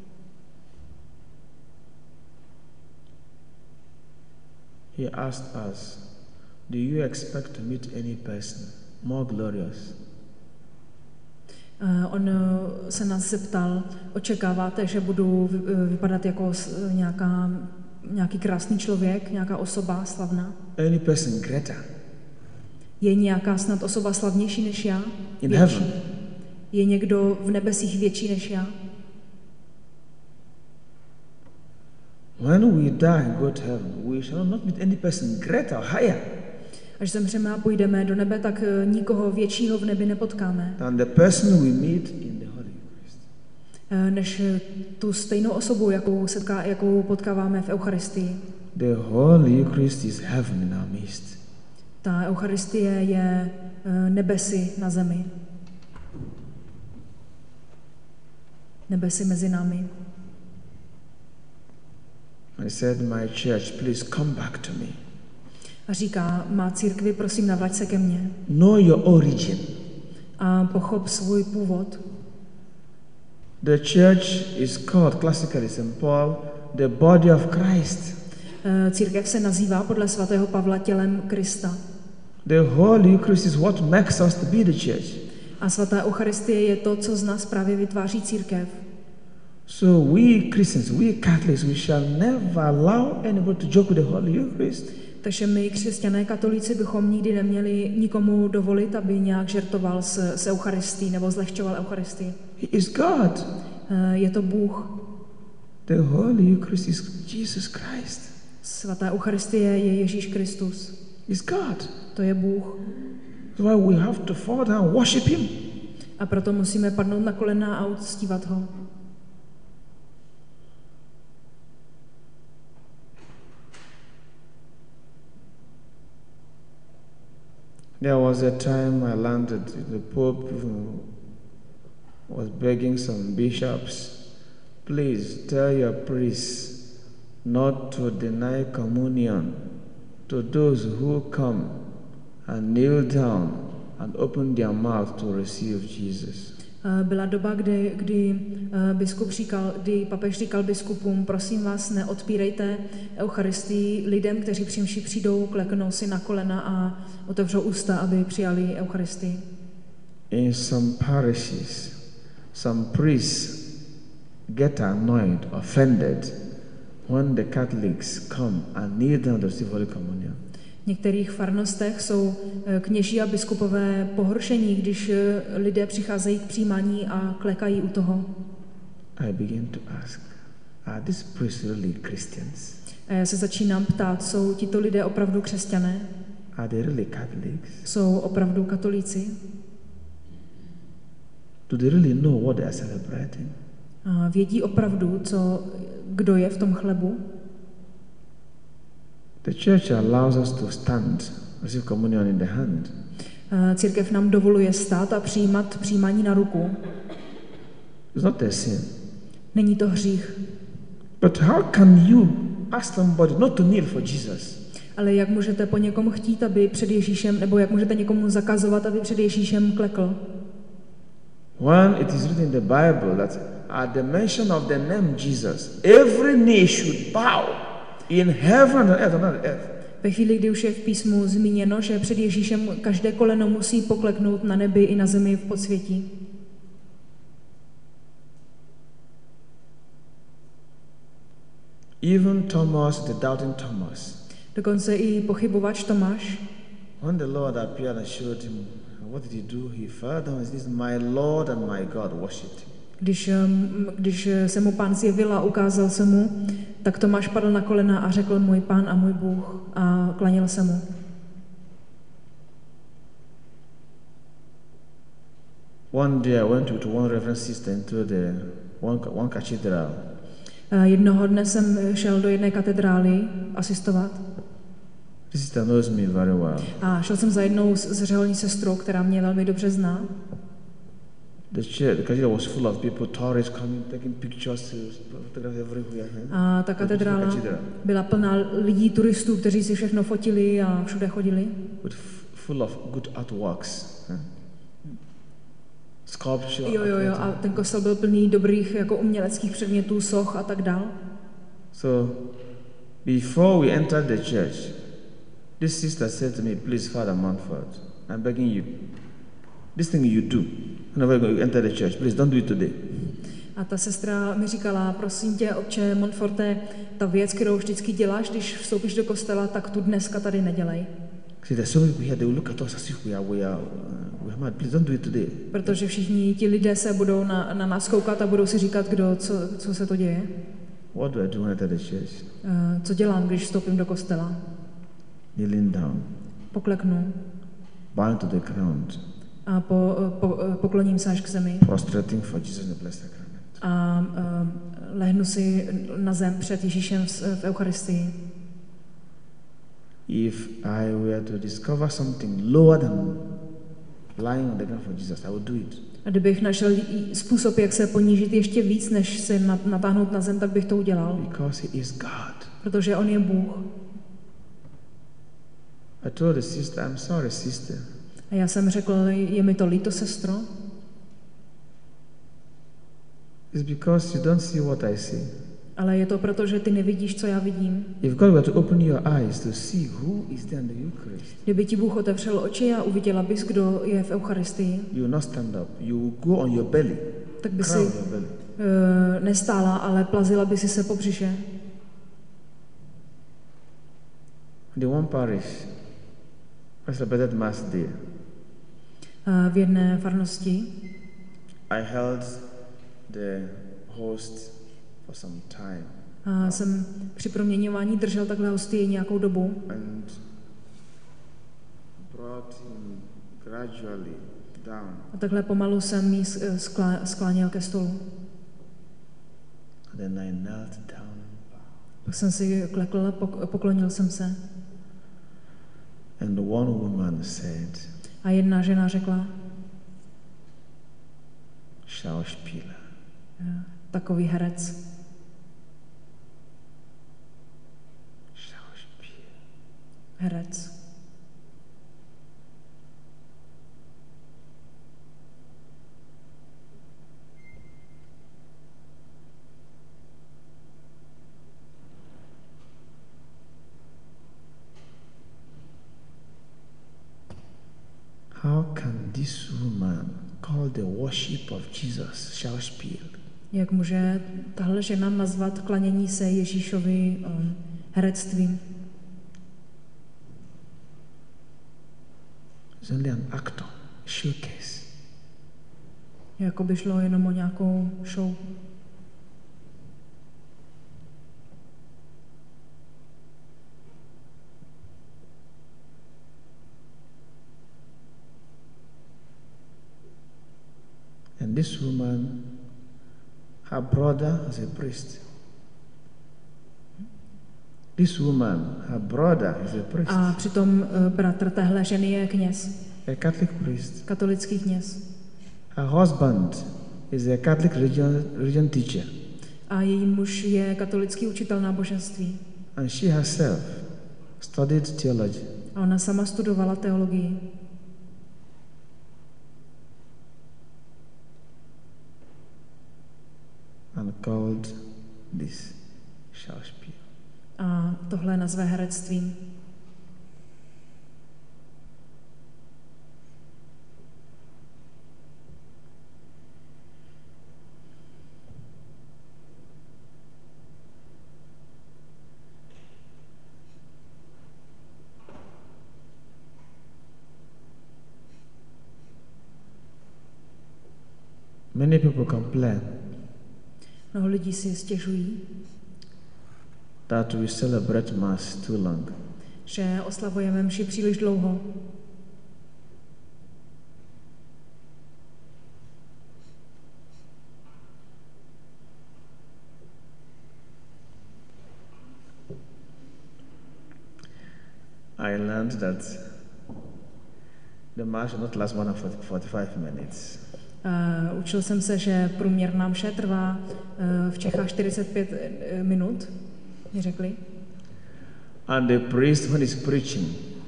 He asked us, do you expect to meet any person more glorious? On se nás zeptal, očekáváte, že budu vypadat jako nějaká, nějaký krásný člověk, nějaká osoba slavná? Any person greater? Je nějaká snad osoba slavnější než já? In Větší? heaven? Je někdo v nebesích větší než já? When we die and go to heaven, we shall not meet any person greater or higher Až zemřeme a půjdeme do nebe, tak nikoho většího v nebi nepotkáme, than the person we meet in the Holy Eucharist. než tu stejnou osobu, jakou, setká, jakou potkáváme v Eucharistii. The Holy Eucharist is heaven in our midst. Ta Eucharistie je nebesy na zemi. Nebesy mezi námi. I said, my church, please come back to me. A říká, má církvi, prosím, navrať se ke mně. Know your origin. A pochop svůj původ. The church is called, classically Saint Paul, the body of Christ. Církev se nazývá podle svatého Pavla tělem Krista. The Holy Eucharist is what makes us to be the church. A svatá Eucharistie je to, co z nás právě vytváří církev. So we Christians, we Catholics, we shall never allow anybody to joke with the Holy Eucharist. Takže my, křesťané katolíci, bychom nikdy neměli nikomu dovolit, aby nějak žertoval s, s Eucharistií nebo zlehčoval Eucharistii. He is God. Je to Bůh. The Holy Eucharist is Jesus Christ. Svatá Eucharistie je Ježíš Kristus. Is God. To je Bůh. That's why we have to fall down and worship him. A proto musíme padnout na kolena a uctívat ho. There was a time I landed, the Pope was begging some bishops, please tell your priests not to deny communion to those who come and kneel down and open their mouth to receive Jesus. Byla doba, kdy, kdy biskup říkal, kdy papež říkal biskupům, prosím vás, neodpírejte Eucharistii lidem, kteří při mši přijdou, kleknou si na kolena a otevřou ústa, aby přijali Eucharistii. In some parishes, some priests get annoyed, offended when the Catholics come and kneel down to receive Holy Communion. V některých farnostech jsou kněží a biskupové pohoršení, když lidé přicházejí k přijímání a klekají u toho. I begin to ask, are these priests really Christians? A já se začínám ptát, jsou tito lidé opravdu křesťané? Are they really Catholics? Jsou opravdu katolíci? Do they really know what they are celebrating? A vědí opravdu, co, kdo je v tom chlebu? The church allows us to stand, receive communion in the hand. Církev nám dovoluje stát a přijímat přijímání na ruku. It's not a sin. Není to hřích. But how can you ask somebody not to kneel for Jesus? Ale jak můžete po někom chtít, aby před Ježíšem, nebo jak můžete někomu zakazovat, aby před Ježíšem klekl? When it is written in the Bible that at the mention of the name Jesus, every knee should bow in heaven and earth and on earth. Ve chvíli, kdy už je v písmu zmíněno, že před Ježíšem každé koleno musí pokleknout na nebi i na zemi v podsvětí. Even Thomas, the doubting Thomas. Dokonce i pochybovač Tomáš. When the Lord appeared and showed him, what did he do? He fell down and said, "My Lord and my God," worshipped him. Když, když se mu Pán zjevil a ukázal se mu, tak Tomáš padl na kolena a řekl, můj Pán a můj Bůh, a klanil se mu. One day I went with one reverend sister into the one, one cathedral. Jednoho dne jsem šel do jedné katedrály asistovat. This sister knows me very well. A šel jsem za jednou z řeholní sestrou, která mě velmi dobře zná. The church, the cathedral was full of people, tourists coming, taking pictures, photographs everywhere. A ta katedrála byla plná lidí, turistů, kteří si všechno fotili a všude chodili. With full of good artworks. Sculpture. Jo, jo, jo, a ten kostel byl plný dobrých jako uměleckých předmětů, soch a tak dál. So, before we entered the church, this sister said to me, please, Father Montfort, I'm begging you, this thing you do, whenever you enter the church, please don't do it today. A ta sestra mi říkala, prosím tě, otče Montforte, ta věc, kterou vždycky děláš, když vstoupíš do kostela, tak tu dneska tady nedělej. See, there's so many people here, they will look at us as if we are, we are, uh, we are mad. Please don't do it today. Protože všichni ti lidé se budou na, na nás koukat a budou si říkat, kdo, co, co se to děje. What do I do when I enter the church? Uh, co dělám, když vstoupím do kostela? Kneeling down. Pokleknu. Bowing to the ground. A po, po, pokloním se až k zemi. Prostrating for Jesus in the Blessed Sacrament. A uh, lehnu si na zem před Ježíšem v, v Eucharistii. If I were to discover something lower than lying on the ground for Jesus, I would do it. A kdybych našel způsob, jak se ponížit ještě víc, než se natáhnout na zem, tak bych to udělal. Because he is God. Protože on je Bůh. I told the sister, I'm sorry, sister. A já jsem řekl, je mi to líto, sestro. It's because you don't see what I see. Ale je to proto, že ty nevidíš, co já vidím. If God were to open your eyes to see who is there in the Eucharist, Kdyby ti Bůh otevřel oči a uviděla bys, kdo je v Eucharistii, you will not stand up. You will go on your belly. tak by si Crawl on your belly. uh, nestála, ale plazila by si se po břiše. The one parish, I celebrated Mass there. Uh, v jedné farnosti I held the host for some time. uh, jsem při proměňování držel takhle hostii nějakou dobu And brought him gradually down. a takhle pomalu jsem jí sklá, skláněl ke stolu. And then I knelt down. Pak jsem si klekl, pok- poklonil jsem se. And one woman said, A jedna žena řekla, Schauspieler. takový herec. Schauspieler. Herec. How can this woman call the worship of Jesus Schauspiel? Jak může tahle žena nazvat klanění se Ježíšovi um, herectvím? It's only an actor, showcase. Jako by šlo jenom o nějakou show. And this woman, her brother is a priest. This woman, her brother is a priest. A přitom uh, bratr téhle ženy je kněz, A Catholic priest. katolický kněz. Her husband is a Catholic religion, religion teacher. A její muž je katolický učitel náboženství. And she herself studied theology. A ona sama studovala teologii. And called this Schauspiel. A tohle nazve herectvím. Many people complain Mnoho lidí si stěžují, that we celebrate Mass too long. že oslavujeme mši příliš dlouho. I learned that the Mass should not last more than forty-five minutes. Uh, učil jsem se, že průměrná mše trvá uh, v Čechách čtyřicet pět uh, minut, mi řekli. And the priest, when he's preaching,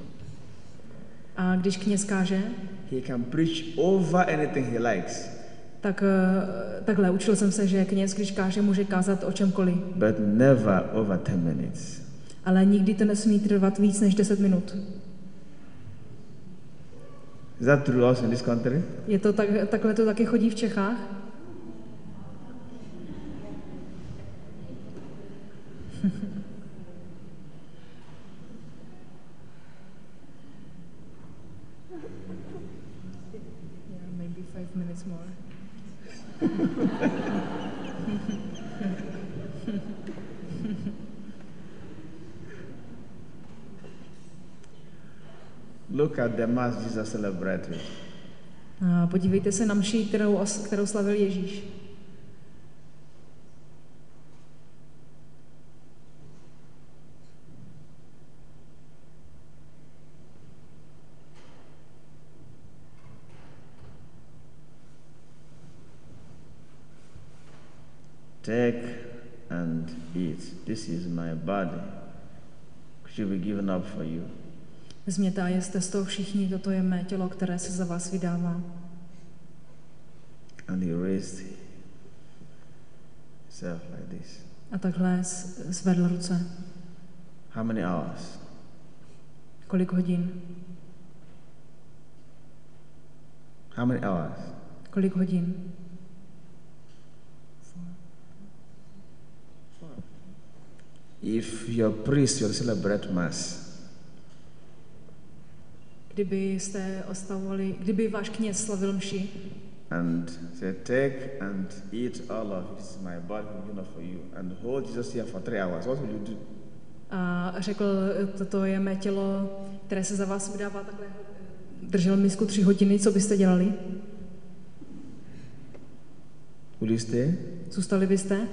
A když kněz káže, he can preach over anything he likes, tak uh, takhle učil jsem se, že kněz, když káže, může kázat o čemkoliv. but never over ten minutes. Ale nikdy to nesmí trvat víc než deset minut. Is that true also in this country? Je to tak, takhle to taky chodí v Čechách? Yeah, maybe five minutes more. Look at the Mass Jesus celebrated. A podívejte se na mši, kterou, os- kterou slavil Ježíš. Take and eat. This is my body, which will be given up for you. Vezměte a jeste z toho všichni, toto je mé tělo, které se za vás vydává. And he raised himself like this. A takhle zvedl ruce. How many hours? Kolik hodin? How many hours? Kolik hodin? If your priest will celebrate mass, Kdybyste oslavovali, kdyby váš kněz slavil mši and say, take and eat all of it, this is my body given for you, and hold Jesus here for three hours, what will you do? a řekl, toto je mé tělo, které se za vás vydává, takhle držel misku tři hodiny, co byste dělali? Will you stay Zůstali byste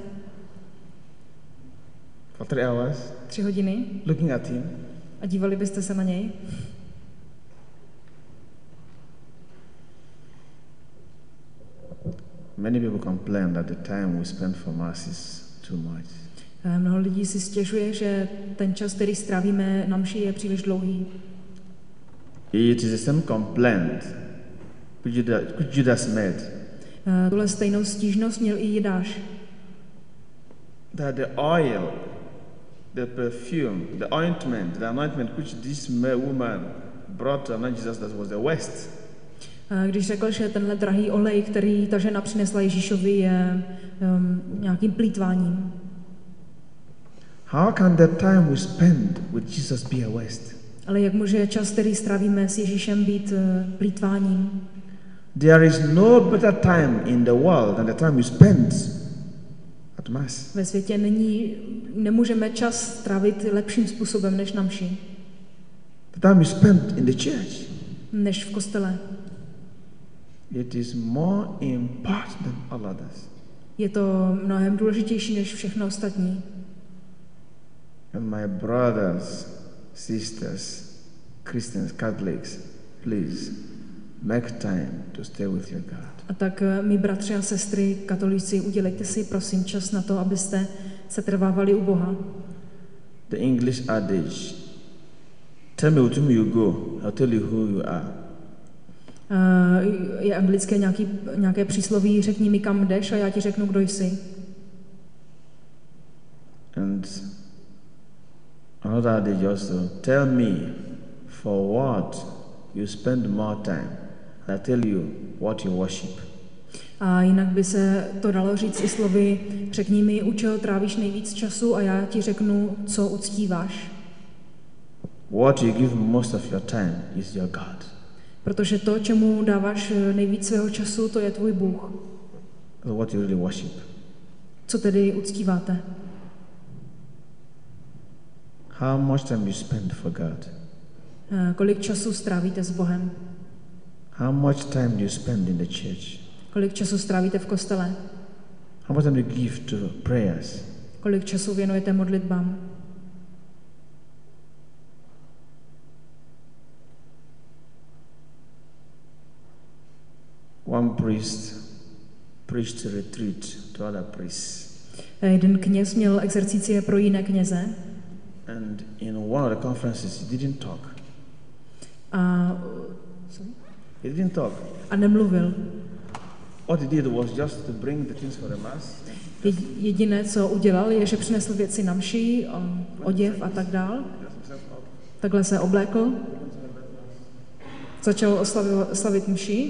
for three hours tři hodiny looking at him? a dívali byste se na něj? Many people complain that the time we spend for mass is too much. Mnoho lidí si stěžuje, že ten čas, který strávíme na mši, je příliš dlouhý. It is the same complaint which Judas, which Judas made, Tuhle stejnou stížnost měl i Jidáš, that the oil, the perfume, the ointment, the anointment which this ma- woman brought to anoint Jesus, that was the West. když řekl, že tenhle drahý olej, který ta žena přinesla Ježíšovi, je um, nějakým plýtváním. How can the time we spend with Jesus be a waste? Ale jak může čas, který strávíme s Ježíšem, být uh, plýtváním? There is no better time in the world than the time we spend at Mass. Ve světě není, nemůžeme čas strávit lepším způsobem než na mši, The time we spend in the church. než v kostele. It is more important than all others. Je to mnohem důležitější než všechno ostatní. And my brothers, sisters, Christians, Catholics, please make time to stay with your God. A tak, mí bratři a sestry, katolíci, udělejte si prosím čas na to, abyste se trvávali u Boha. The English adage, tell me with whom you go, I'll tell you who you are. Uh, je anglické nějaký, nějaké přísloví, řekni mi, kam jdeš a já ti řeknu, kdo jsi. And another adage also, tell me for what you spend more time, I'll tell you what you worship. A jinak by se to dalo říct i slovy, řekni mi, u čeho trávíš nejvíc času a já ti řeknu, co uctíváš. What you give most of your time is your God. Protože to, čemu dáváš nejvíc svého času, to je tvůj Bůh. So what you really worship. Co tedy uctíváte? How much time you spend for God? Uh, kolik času strávíte s Bohem? How much time do you spend in the church? Kolik času strávíte v kostele? How much time do you give to prayers? Kolik času věnujete modlitbám? One priest preached a retreat to other priests. Jeden kněz měl exercicie pro jiné kněze And in one of the conferences, he didn't talk. a, He didn't talk. a nemluvil. What he did was just to bring the things for the mass. Jediné, co udělal, je, že přinesl věci na mši, oděv a tak dál. Takhle se oblékl. Začal oslavit, slavit mši.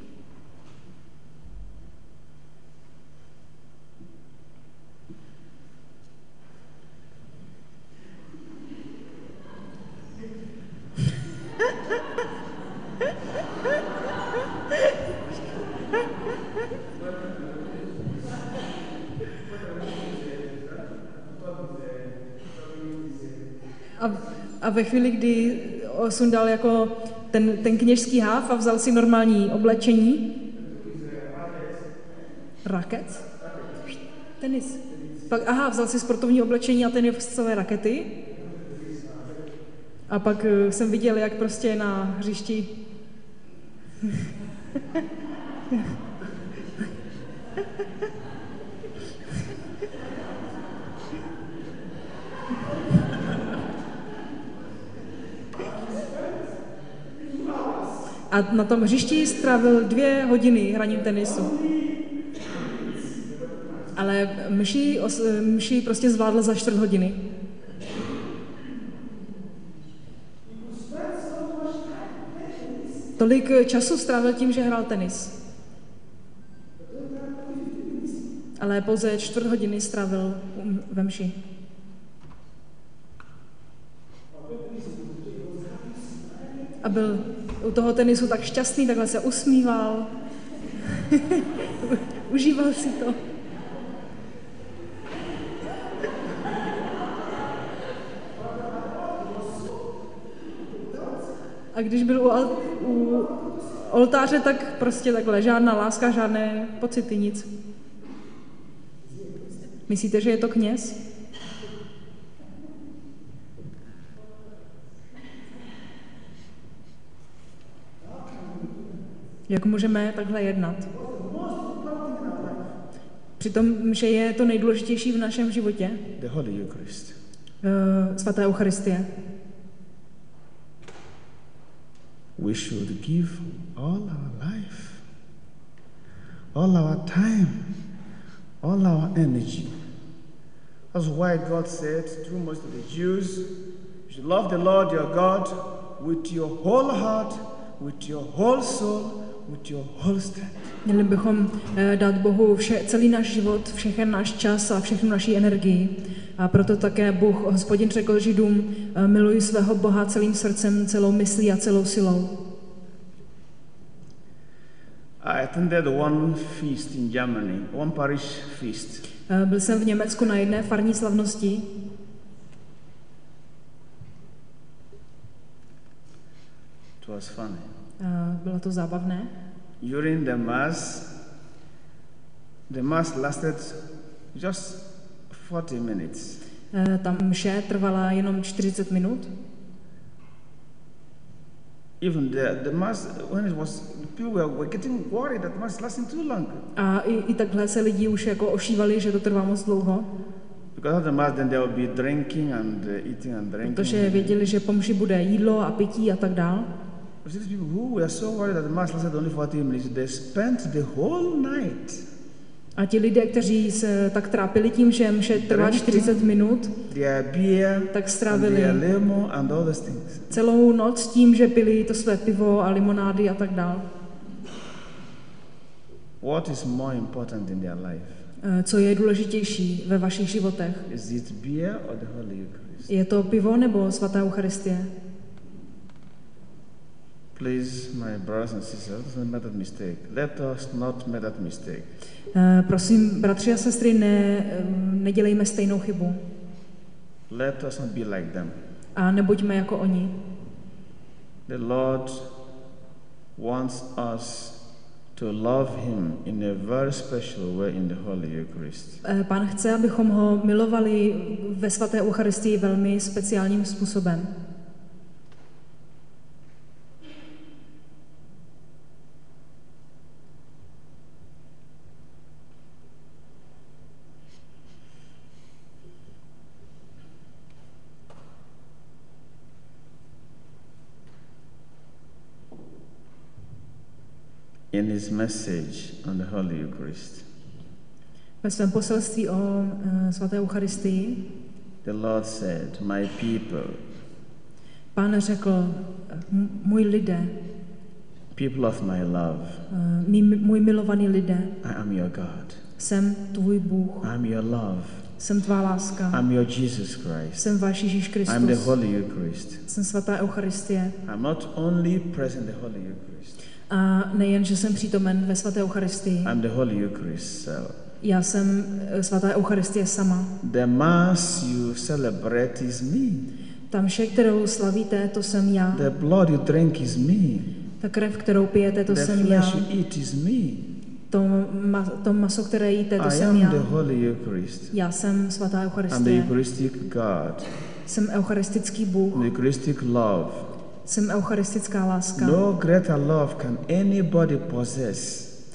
A, a ve chvíli, kdy sundal jako ten, ten kněžský háv a vzal si normální oblečení. Raket? Tenis. Pak, aha, vzal si sportovní oblečení a tenisové rakety. A pak uh, jsem viděl, jak prostě na hřišti A na tom hřišti strávil dvě hodiny hraním tenisu. Ale mši, mši prostě zvládl za čtvrt hodiny. Tolik času strávil tím, že hrál tenis. Ale pouze čtvrt hodiny strávil ve mši. A byl u toho tenisu tak šťastný, takhle se usmíval. Užíval si to. A když byl u, al- u oltáře, tak prostě takhle, žádná láska, žádné pocity, nic. Myslíte, že je to kněz? Jak můžeme takhle jednat? Přitom, že je to nejdůležitější v našem životě. The Holy Eucharist. Uh, svatá Eucharistie. We should give all our life, all our time, all our energy. That's why God said through most of the Jews, you should love the Lord your God with your whole heart, with your whole soul, with your whole strength. Měli bychom dát Bohu vše, celý náš život, všechen náš čas a všechnu naši energii. A proto také Bůh, Hospodin, řekl Židům, miluj svého Boha celým srdcem, celou myslí a celou silou. I attended one feast in Germany, one parish feast. Byl jsem v Německu na jedné farní slavnosti. It was funny. Bylo to zábavné. During the mass, the mass lasted just forty minutes. Ta mše trvala jenom čtyřicet minut. Even the, the mass, when it was, people were, were getting worried that the mass is lasting too long. A i, i takhle se lidi už jako ošívali, že to trvá moc dlouho. Because of the mass, then there will be drinking and uh, eating and drinking. Protože věděli, že po mši bude jídlo a pití a tak dál. But these people who were so worried that the mass lasted only forty minutes, they spent the whole night. A ti lidé, kteří se tak trápili tím, že mše trvá čtyřicet minut, tak strávili celou noc tím, že pili to své pivo a limonády a tak dál. What is more important in their life? Co je důležitější ve vašich životech? Is it beer or the Holy Eucharist? Je to pivo nebo svatá Eucharistie? Please, my brothers and sisters, don't make that mistake. Let us not make that mistake. Uh, prosím, bratři a sestry, ne, nedělejme stejnou chybu. Let us not be like them. A nebuďme jako oni. The Lord wants us to love him in a very special way in the Holy Eucharist. Uh, Pán chce, abychom ho milovali ve svaté Eucharistii velmi speciálním způsobem. In his message on the Holy Eucharist, ve svém poselství o uh, svaté Eucharistii, the Lord said, "My people." Pán řekl, můj lidé, people of my love, uh, mý, můj milovaný lidé, I am your God. Jsem tvůj Bůh. I am your love. Jsem tvá láska. I'm your Jesus Christ. Jsem váš Ježíš Kristus. I'm the Holy Eucharist. Jsem svatá Eucharistie. I'm not only present in the Holy Eucharist. A nejen, že jsem přítomen ve svaté Eucharistii. I'm the Holy Eucharist self. Já jsem svatá Eucharistie sama. The mass you celebrate is me. Ta mše, kterou slavíte, to jsem já. The blood you drink is me. Ta krev, kterou pijete, to the jsem flesh já. you eat is me. To, ma, to maso, které jíte, to I jsem am já. the Holy Eucharist. Já jsem svatá I'm the Eucharistie. Eucharistic God. Jsem eucharistický Bůh. The Eucharistic love. Jsem eucharistická láska. No greater love can anybody possess.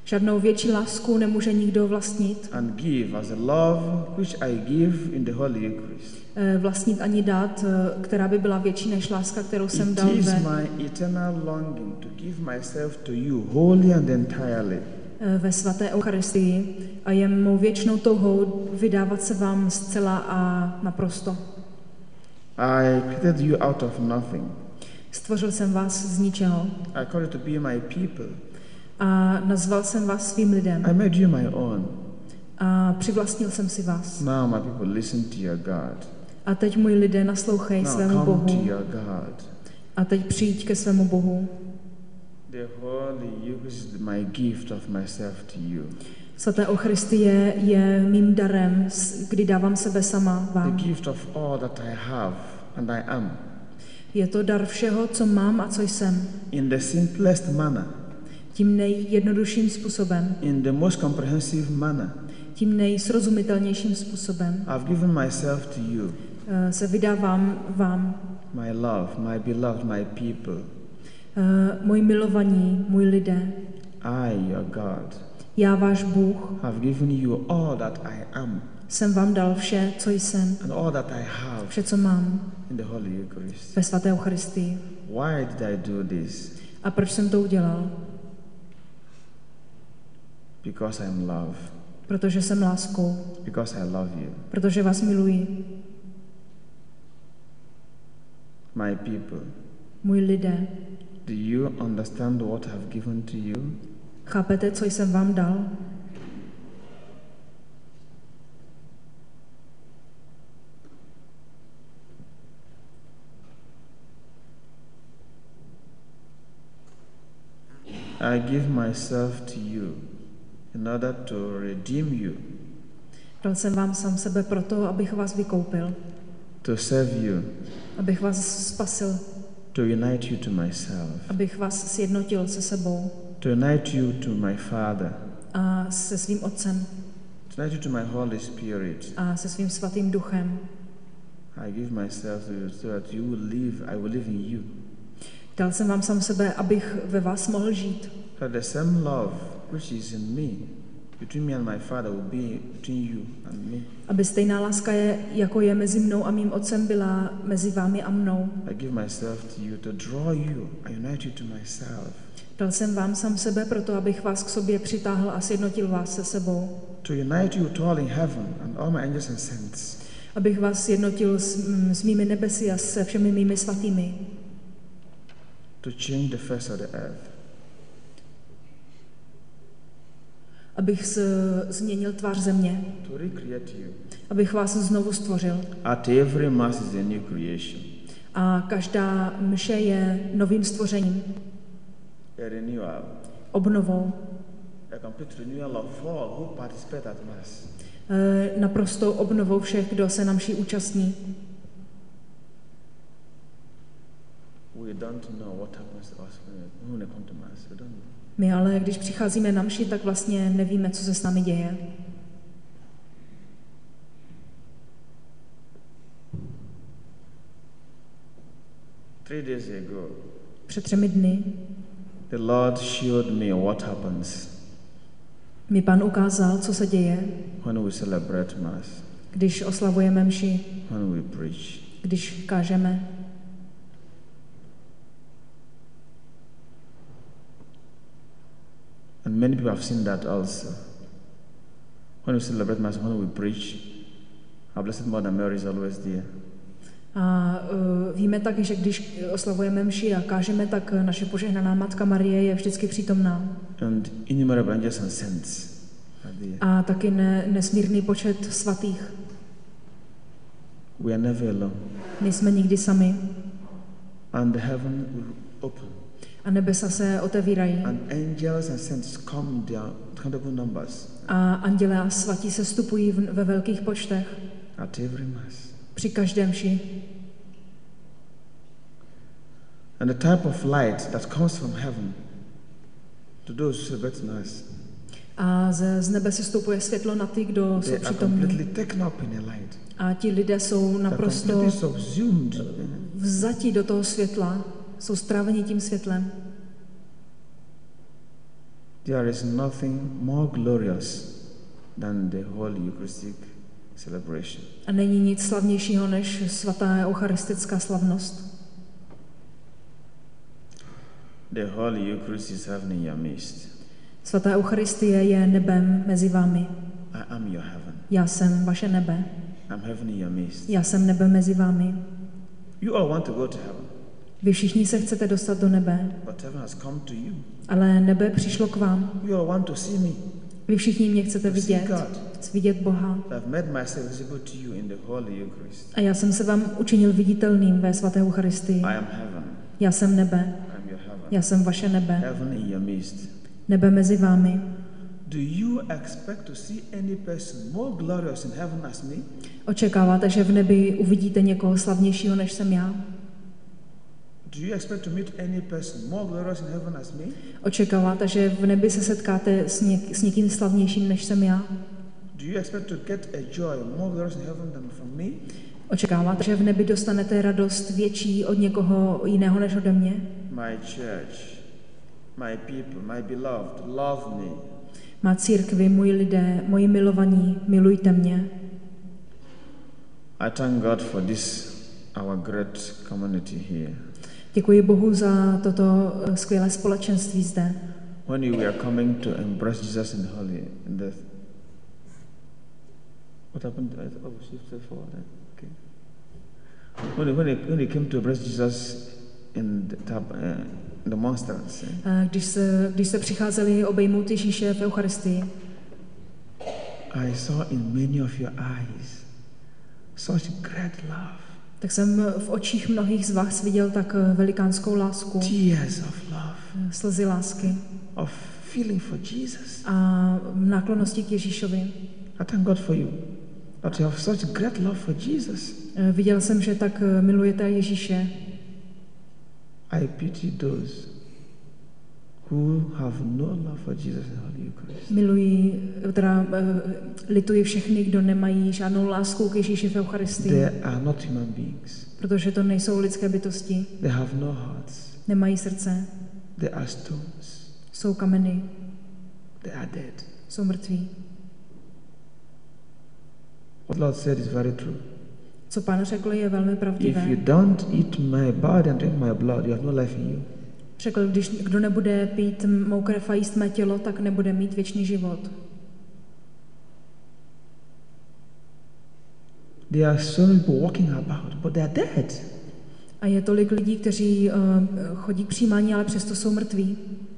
Žádnou větší lásku nemůže nikdo vlastnit. and give as a love which I give in the Holy Eucharist. Eh, Vlastnit ani dát, eh, která by byla větší než láska, kterou jsem It dal is ve, my eternal longing to give myself to you wholly and entirely. eh, ve svaté Eucharistii a je mou věčnou touhou vydávat se vám zcela a naprosto. I created you out of nothing. Stvořil jsem vás z ničeho I called you to be my people. a nazval jsem vás svým lidem I made you my own. a přivlastnil jsem si vás. Now my people listen to your God. A teď můj lidé naslouchej Now svému come Bohu. to your God. A teď přijď ke svému Bohu. The Holy Eucharist is my gift of myself to you. Svaté Eucharistie je mým darem, s- kdy dávám sebe sama The vám. gift of all that I have and I am. Je to dar všeho, co mám a co jsem. In the simplest manner, Tím nejjednodušším způsobem, in the most comprehensive manner, tím nejsrozumitelnějším způsobem I've given myself to you, eh, se vydávám vám. my love, my beloved, my people. Eh, Můj milovaní, můj lidé, I, your God, já váš Bůh, have given you all that I am jsem vám dal vše, co jsem, and all that I have vše, co mám in the Holy Eucharist. ve svaté Eucharistii. Why did I do this? A proč jsem to udělal? Because I'm love. Protože jsem láskou, Because I love you. protože vás miluji, My people, můj lidé. do you understand what I've given to you? Chápete, co jsem vám dal? I give myself to you in order to redeem you, Dal jsem vám sám sebe proto, abych vás vykoupil, to serve you, abych vás spasil, to unite you to myself, abych vás sjednotil se sebou to unite you to my Father, a se svým Otcem to unite you to my Holy Spirit. a se svým svatým duchem. I give myself to you so that you will live, I will live in you. Dal jsem vám sám sebe, abych ve vás mohl žít. That the same love which is in me, between me and my Father, will be between you and me. Aby stejná láska, je, jako je mezi mnou a mým Otcem, byla mezi vámi a mnou. I give myself to you to draw you and unite you to myself, Dal jsem vám sám sebe proto, abych vás k sobě přitáhl a sjednotil vás se sebou. to unite you to all in heaven and all my angels and saints, Abych vás sjednotil s, mm, s mými nebesy a se všemi mými svatými. to change the face of the earth, Abych z, změnil tvář země. to recreate you. Abych vás znovu stvořil. At every mass is a new creation, A každá mše je novým stvořením, a renewal, obnovou. a complete renewal of all who participate at mass. E, naprostou obnovou všech, kdo se na mši účastní. We don't know what happens to us when we come to mass. We don't know. My ale, když přicházíme na mši, tak vlastně nevíme, co se s námi děje. Three days ago, Před třemi dny the Lord showed me what happens mi Pán ukázal, co se děje, when we celebrate mass, když oslavujeme mši, when we preach. když kážeme. And many people have seen that also. When we celebrate mass, when we preach, our Blessed Mother Mary is always there. A uh, víme taky, že když oslavujeme mši a kážeme, tak naše požehnaná Matka Marie je vždycky přítomná. And innumerable angels and saints are there. A taky ne, nesmírný počet svatých. We are never alone. Nejsme nikdy sami. And the heaven will open. A nebesa se otevírají. And angels and saints come in their countable numbers A andělé a svatí se stupují v, ve velkých počtech. at every mass. Při každém mši. And the type of light that comes from heaven to those who celebrate mass, A ze, z nebe se stupuje světlo na ty, kdo jsou they are přítomní. completely taken up in the light. A ti lidé jsou They are naprosto completely subsumed. vzati do toho světla. Jsou stráveni tím světlem. There is nothing more glorious than the Holy Eucharistic celebration. A není nic slavnějšího než svatá eucharistická slavnost. The Holy Eucharist is heaven in your midst. Svatá Eucharistie je nebem mezi vámi. I am your heaven. Já jsem vaše nebe. I'm heaven in your midst. Já jsem nebe mezi vámi. You all want to go to heaven. Vy všichni se chcete dostat do nebe, But heaven has come to you. ale nebe přišlo k vám. You all want to see me. Vy všichni mě chcete To see vidět, God. vidět Boha. I've made myself visible to you in the Holy Eucharist. A já jsem se vám učinil viditelným ve svaté Eucharistii. I am heaven. Já jsem nebe. I'm your heaven. Já jsem vaše nebe. Heaven in your midst. Nebe mezi vámi. Do you expect to see any person more glorious in heaven as me? Očekáváte, že v nebi uvidíte někoho slavnějšího, než jsem já? Do you expect to meet any person more glorious in heaven as me? Očekáváte, že v nebi se setkáte s, něk- s někým slavnějším, než jsem já? Do you expect to get a joy more glorious in heaven than from me? Očekáváte, že v nebi dostanete radost větší od někoho jiného než ode mě? My church, my people, my beloved, love me. Má církvi, moji lidé, moji milovaní, milujte mě. I thank God for this, our great community here. Děkuji Bohu za toto eh, skvělé společenství zde. When you were coming to embrace Jesus in the holy, in the what happened? I thought, oh, shifted forward. Okay. When you, when you, when you came to embrace Jesus in the tab, uh, the monstrance, eh? Eh, Když se, když se přicházeli obejmout Ježíše v Eucharistii, I saw in many of your eyes such great love, tak jsem v očích mnohých z vás viděl tak eh, velikánskou lásku, tears of love, eh, slzy lásky of feeling for Jesus. a náklonnosti k Ježíšovi. I thank God for you, that you have such great love for Jesus. Eh, Viděl jsem, že tak eh, milujete Ježíše. I pity those who have no love for Jesus in Holy Eucharist. Miluji, teda eh, lituji všechny, kdo nemají žádnou lásku k Ježíši v Eucharistii, They are not human beings. protože to nejsou lidské bytosti, They have no hearts. nemají srdce, They are stones. jsou kameny, They are dead. jsou mrtví. What Lord said is very true. Co Pán řekl, je velmi If pravdivé. you don't eat my body and drink my blood, you have no life in you. Řekl, když kdo nebude pít mou krev a jíst mé tělo, tak nebude mít věčný život. There are so many people walking about, but they are dead. A je tolik lidí, kteří uh, chodí k přijímání, ale přesto jsou mrtví.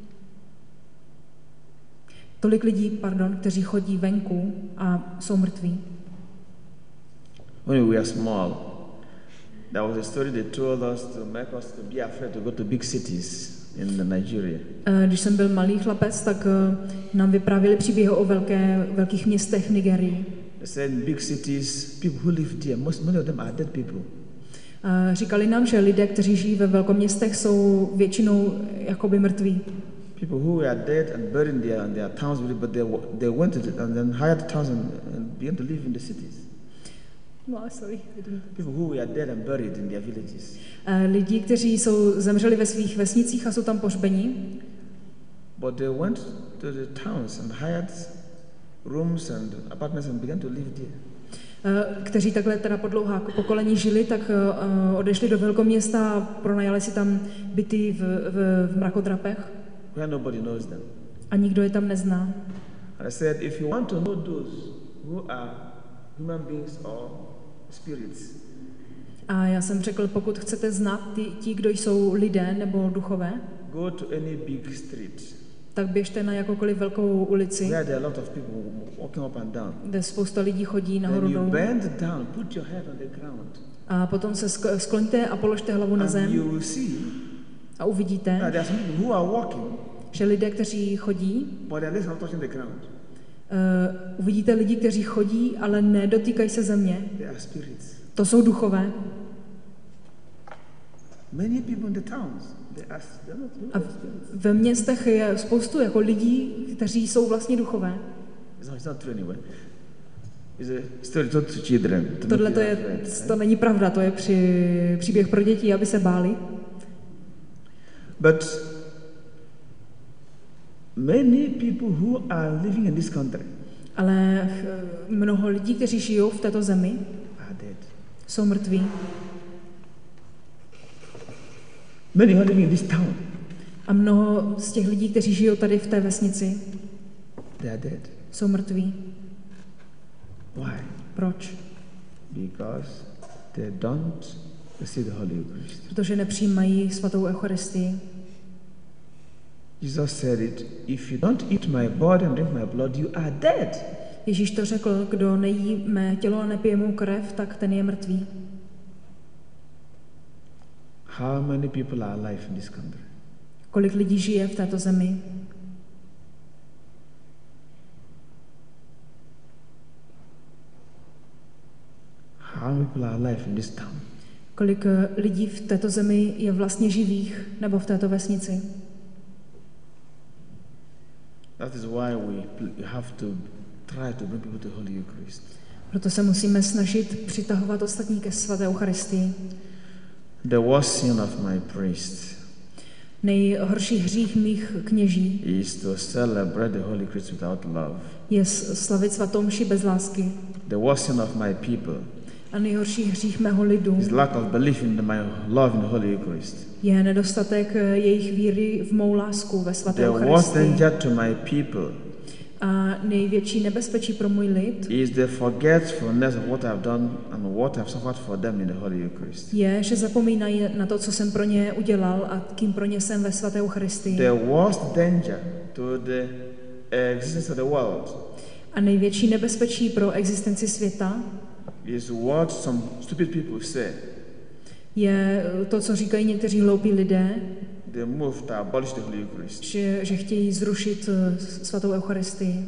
Tolik lidí, pardon, kteří chodí venku a jsou mrtví. When we were small, there was a story they told us to make us to be afraid to go to big cities in Nigeria. Uh, Když jsem byl malý chlapec, tak uh, nám vyprávěli příběhy o velké, velkých městech v Nigerii. They said in big cities, people who live there, most many of them are dead people. Uh, Říkali nám, že lidé, kteří žijí ve velkoměstech, jsou většinou jakoby mrtví. People who were dead and buried in their, in their towns, but they, they went to the, and then hired towns and, and began to live in the cities. No, sorry. People who were dead and buried in their villages. Uh, Lidi, kteří jsou zemřeli ve svých vesnicích a jsou tam pohřbeni, But they went to the towns and hired rooms and apartments and began to live there. uh, kteří takhle teda po dlouhá pokolení žili, tak uh, odešli do velkoměsta a pronajali si tam byty v, v, v mrakodrapech Where nobody knows them. a nikdo je tam nezná. And I said, if you want to know those who are human beings or spirits, A já jsem řekl, pokud chcete znát ty, ti, kdo jsou lidé nebo duchové, go to any big street tak běžte na jakoukoliv velkou ulici, where there are a lot of people walking up and down. kde spousta lidí chodí nahoru Then you dolů. bend down, put your head on the ground, A potom se sk- skloňte a položte hlavu na and zem you will see a uvidíte, that there are some people who are walking, že lidé, kteří chodí, but their legs are not touching the ground. uh, uvidíte lidi, kteří chodí, ale nedotýkají se země. They are spirits. To jsou duchové. Many people in the towns, they are, they are not A they are spirits. ve městech je spoustu jako lidí, kteří jsou vlastně duchové. It's not, it's not true anyway. It's a story told to children. To Tohle make to, you je, afraid, to eh? není pravda, to je při, příběh pro děti, aby se báli. But Many people who are living in this country Ale eh, mnoho lidí, kteří žijou v této zemi, are dead. jsou mrtví. Many who are living in this town, A mnoho z těch lidí, kteří žijou tady v té vesnici, they are dead. jsou mrtví. Why? Proč? Because they don't receive the Holy Eucharist. Protože nepřijímají svatou Eucharistii. Jesus said it, if you don't eat my body and drink my blood, you are dead. Ježíš to řekl, kdo nejí mé tělo a nepije mou krev, tak ten je mrtvý. How many people are alive in this country? Kolik lidí žije v této zemi? How many people are alive in this town? Kolik eh, lidí v této zemi je vlastně živých nebo v této vesnici? That is why we pl- have to try to bring people to Holy Eucharist. Proto se musíme snažit přitahovat ostatní ke svaté Eucharistii. The worst sin of my priest Nejhorší hřích mých kněží is to celebrate the Holy Eucharist without love. je slavit svatou mši bez lásky. The worst sin of my people A nejhorší hřích mého lidu is lack of belief in the, my love in the Holy Eucharist. je nedostatek eh, jejich víry v mou lásku ve svaté The worst Eucharistii. danger to my people A největší nebezpečí pro můj lid is the forgetfulness of what I've done and what I've suffered for them in the Holy Eucharist. je, že zapomínají na to, co jsem pro ně udělal a kým pro ně jsem ve svaté Eucharistii. The worst danger to the existence of the world A největší nebezpečí pro existenci světa is what some stupid people say. je to, co říkají někteří hloupí lidé, They move to abolish the Holy Eucharist. že, že chtějí zrušit eh, svatou Eucharistii.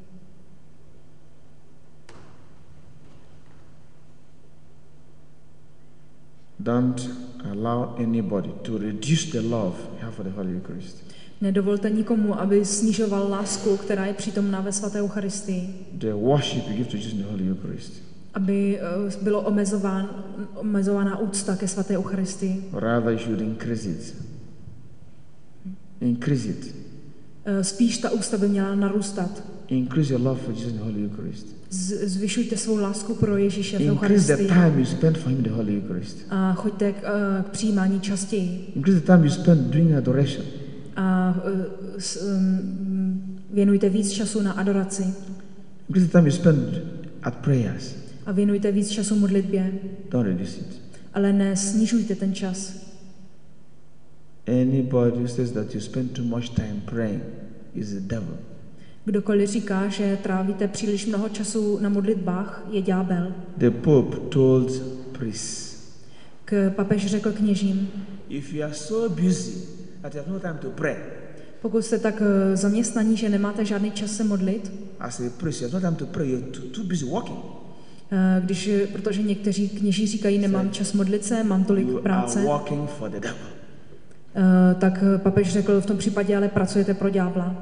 Don't allow anybody to reduce the love you have for the Holy Eucharist. Nedovolte nikomu, aby snižoval lásku, která je přítomná ve svaté Eucharistii. The worship you give to Jesus in the Holy Eucharist. Aby eh, bylo omezován, omezována úcta ke svaté Eucharistii. Rather, you should increase it. Increase it. Eh, Spíš ta úcta by měla narůstat. Increase your love for Jesus in the Holy Eucharist. Z- Zvyšujte svou lásku pro Ježíše v Increase the Eucharistii time you spend for Him in the Holy Eucharist. a choďte k, eh, k přijímání častěji. Increase the time you spend doing adoration. A eh, s- um, věnujte víc času na adoraci Increase the time you spend at prayers. a věnujte víc času modlitbě, Don't reduce it. ale nesnižujte ten čas. Anybody who says that you spend too much time praying is the devil. Kdokoliv říká, že trávíte příliš mnoho času na modlitbách, je ďábel. The Pope told priests, K papež řekl kněžím, if you are so busy that you have no time to pray, pokud jste tak eh, zaměstnaní, že nemáte žádný čas se modlit, as a priest, you have no time to pray, you're too, too busy working. eh, když, protože někteří kněží říkají, nemám čas modlit se, mám tolik You práce, are working for the devil. eh, tak papež řekl, v tom případě ale pracujete pro ďábla.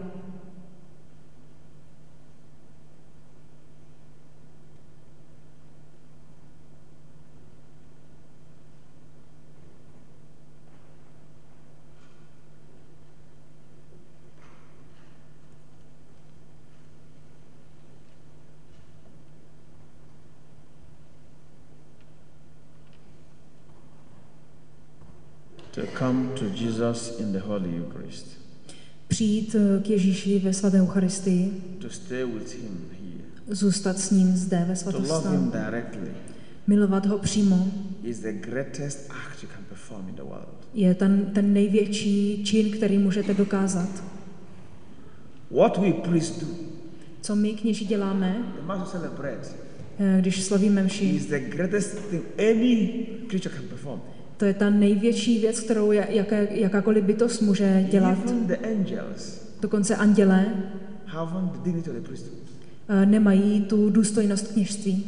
To come to Jesus in the Holy Eucharist, Přijít eh, k Ježíši ve svaté Eucharistii, to stay with Him here, zůstat s ním zde ve to love svatostanu, Him directly milovat ho přímo, is the greatest act you can perform in the world. je ten, ten největší čin, který můžete dokázat. What we priests do, Co my kněží děláme, the Mass we celebrate, eh, když slavíme mši, is the greatest thing any creature can perform. to je ta největší věc, kterou ja- jaké, jakákoliv bytost může dělat. Even the angels Dokonce andělé haven't the dignity of the priesthood. eh, nemají tu důstojnost kněžství.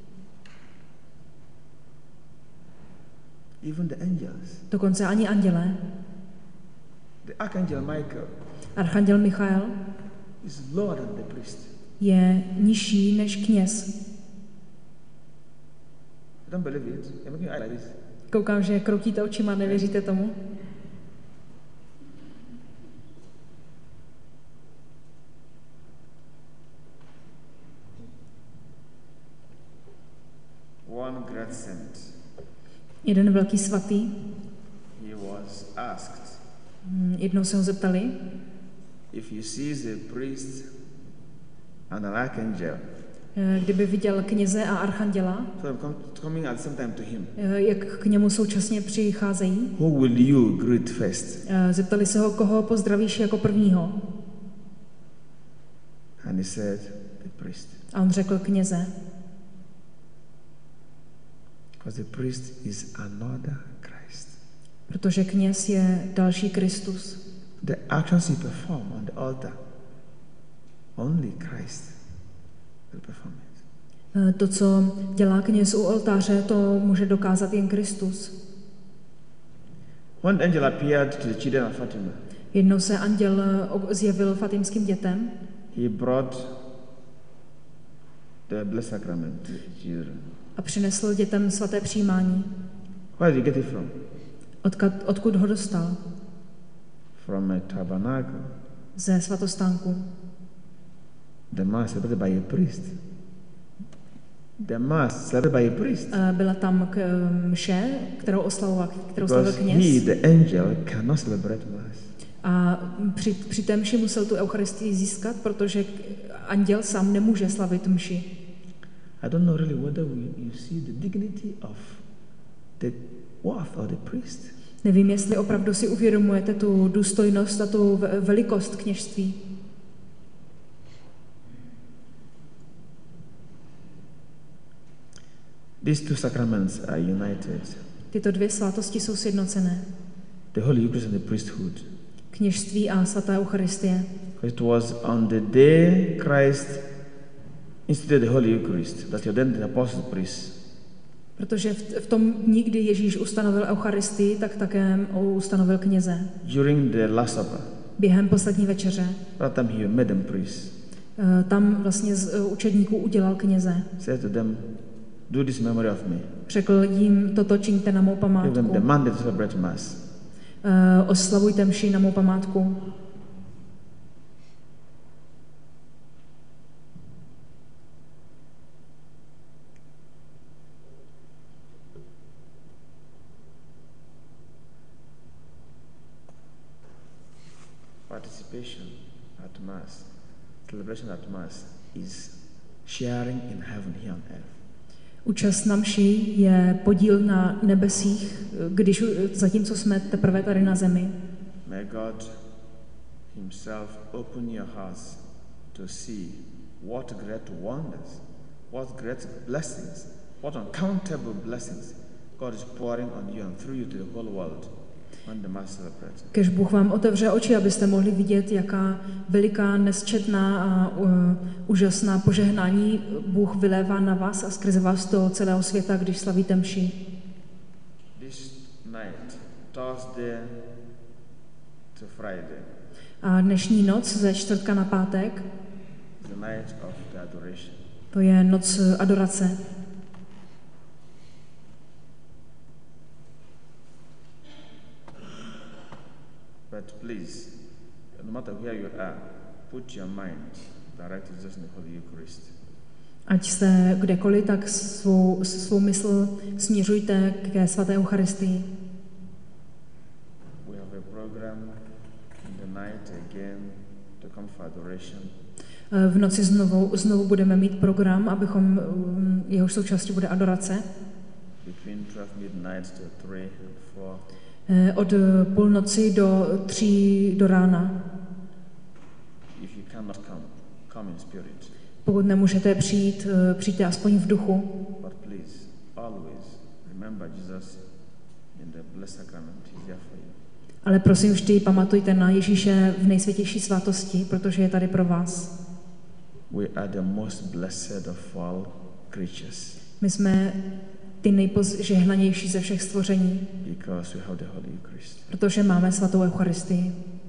Even the angels. Dokonce ani andělé. The archangel Michael Archanděl Michael is lower than the priest. je nižší než kněz. You don't believe it? You're making your eye like this. Koukám, že kroutíte očima, nevěříte tomu? one great saint, Jeden velký svatý, he was asked hm, jednou se ho zeptali, if he sees a priest and an archangel, eh, kdyby viděl kněze a archanděla, so come, coming at the same time to him, eh, jak k němu současně přicházejí, who will you greet first? eh, zeptali se ho, koho pozdravíš jako prvního. And he said, the priest. A on řekl kněze, Because the priest is another Christ. protože kněz je další Kristus. The actions he performed on the altar, only Christ will perform it. Eh, To, co dělá kněz u oltáře, to může dokázat jen Kristus. When the angel appeared to the children of Fatima, Jednou se anděl eh, ob- zjevil fatimským dětem, he brought the blessed sacrament to the children. a přinesl dětem svaté přijímání. Where did he get it from? Odkud, odkud ho dostal? From a tabernacle. Ze svatostánku. The mass celebrated by a priest. The mass celebrated by a priest. Eh, Byla tam k, eh, mše, kterou oslavoval, kterou slavil Because he, kněz. the angel, cannot celebrate mass. A při, při té mši musel tu eucharistii získat, protože k- anděl sám nemůže slavit mši. I don't know really whether we, you see the dignity of the worth of the priest. Nevím, jestli opravdu si uvědomujete tu důstojnost a tu ve- velikost kněžství. These two sacraments are united. Tyto dvě svátosti jsou sjednocené. The Holy Eucharist and the priesthood. Kněžství a svatá eucharistie. It was on the day Christ instituted the Holy Eucharist that he ordained the apostles priests. Protože v, v tom dní, kdy Ježíš ustanovil eucharistii, tak také ustanovil kněze. During the Last Supper, Během poslední večeře. that time he made them priests. eh, Tam vlastně z eh, učedníků udělal kněze. Said to them, do this in memory of me. Řekl jim, toto čiňte na mou Give them the památku. mandate to celebrate Mass. Eh, Oslavujte mši na mou památku. Participation at Mass, celebration at Mass is sharing in heaven here on earth. Účast na mši je podíl na nebesích, když zatímco jsme teprve tady na zemi. May God Himself open your hearts to see what great wonders, what great blessings, what uncountable blessings God is pouring on you and through you to the whole world when the Mass celebrates. Kež Bůh vám otevře oči, abyste mohli vidět, jaká veliká, nesčetná a uh, úžasná požehnání Bůh vylévá na vás a skrze vás do celého světa, když slavíte mši. This night, Thursday to Friday, A dnešní noc ze čtvrtka na pátek, is the night of the adoration. to je noc adorace. But please, no matter where you are, put your mind directed just in the Holy Eucharist. Ať jste kdekoliv, tak svou, svou mysl směřujte ke svaté eucharistii. We have a program in the night again to come for adoration. V noci znovu, znovu budeme mít program, abychom, um, jehož součástí bude adorace. Between twelve midnight to three and four. Eh, Od půlnoci do tří do rána. If you cannot come, come in spirit. Pokud nemůžete přijít, eh, přijďte aspoň v duchu. But please, always remember Jesus in the blessed sacrament. He's there for you. Ale prosím, vždy pamatujte na Ježíše v nejsvětější svátosti, protože je tady pro vás. We are the most blessed of all creatures My jsme ty nejpožehnanější ze všech stvoření, because we have the Holy Eucharist. protože máme svatou eucharistii.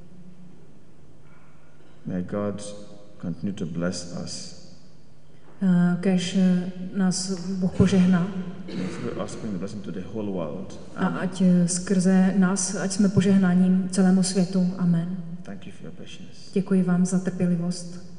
May God continue to bless us. Eh, Kéž eh, nás Bůh požehná And through us bring the blessing to the whole world. a ať eh, skrze nás, ať jsme požehnáním celému světu. Amen. Thank you for your patience. Děkuji vám za trpělivost.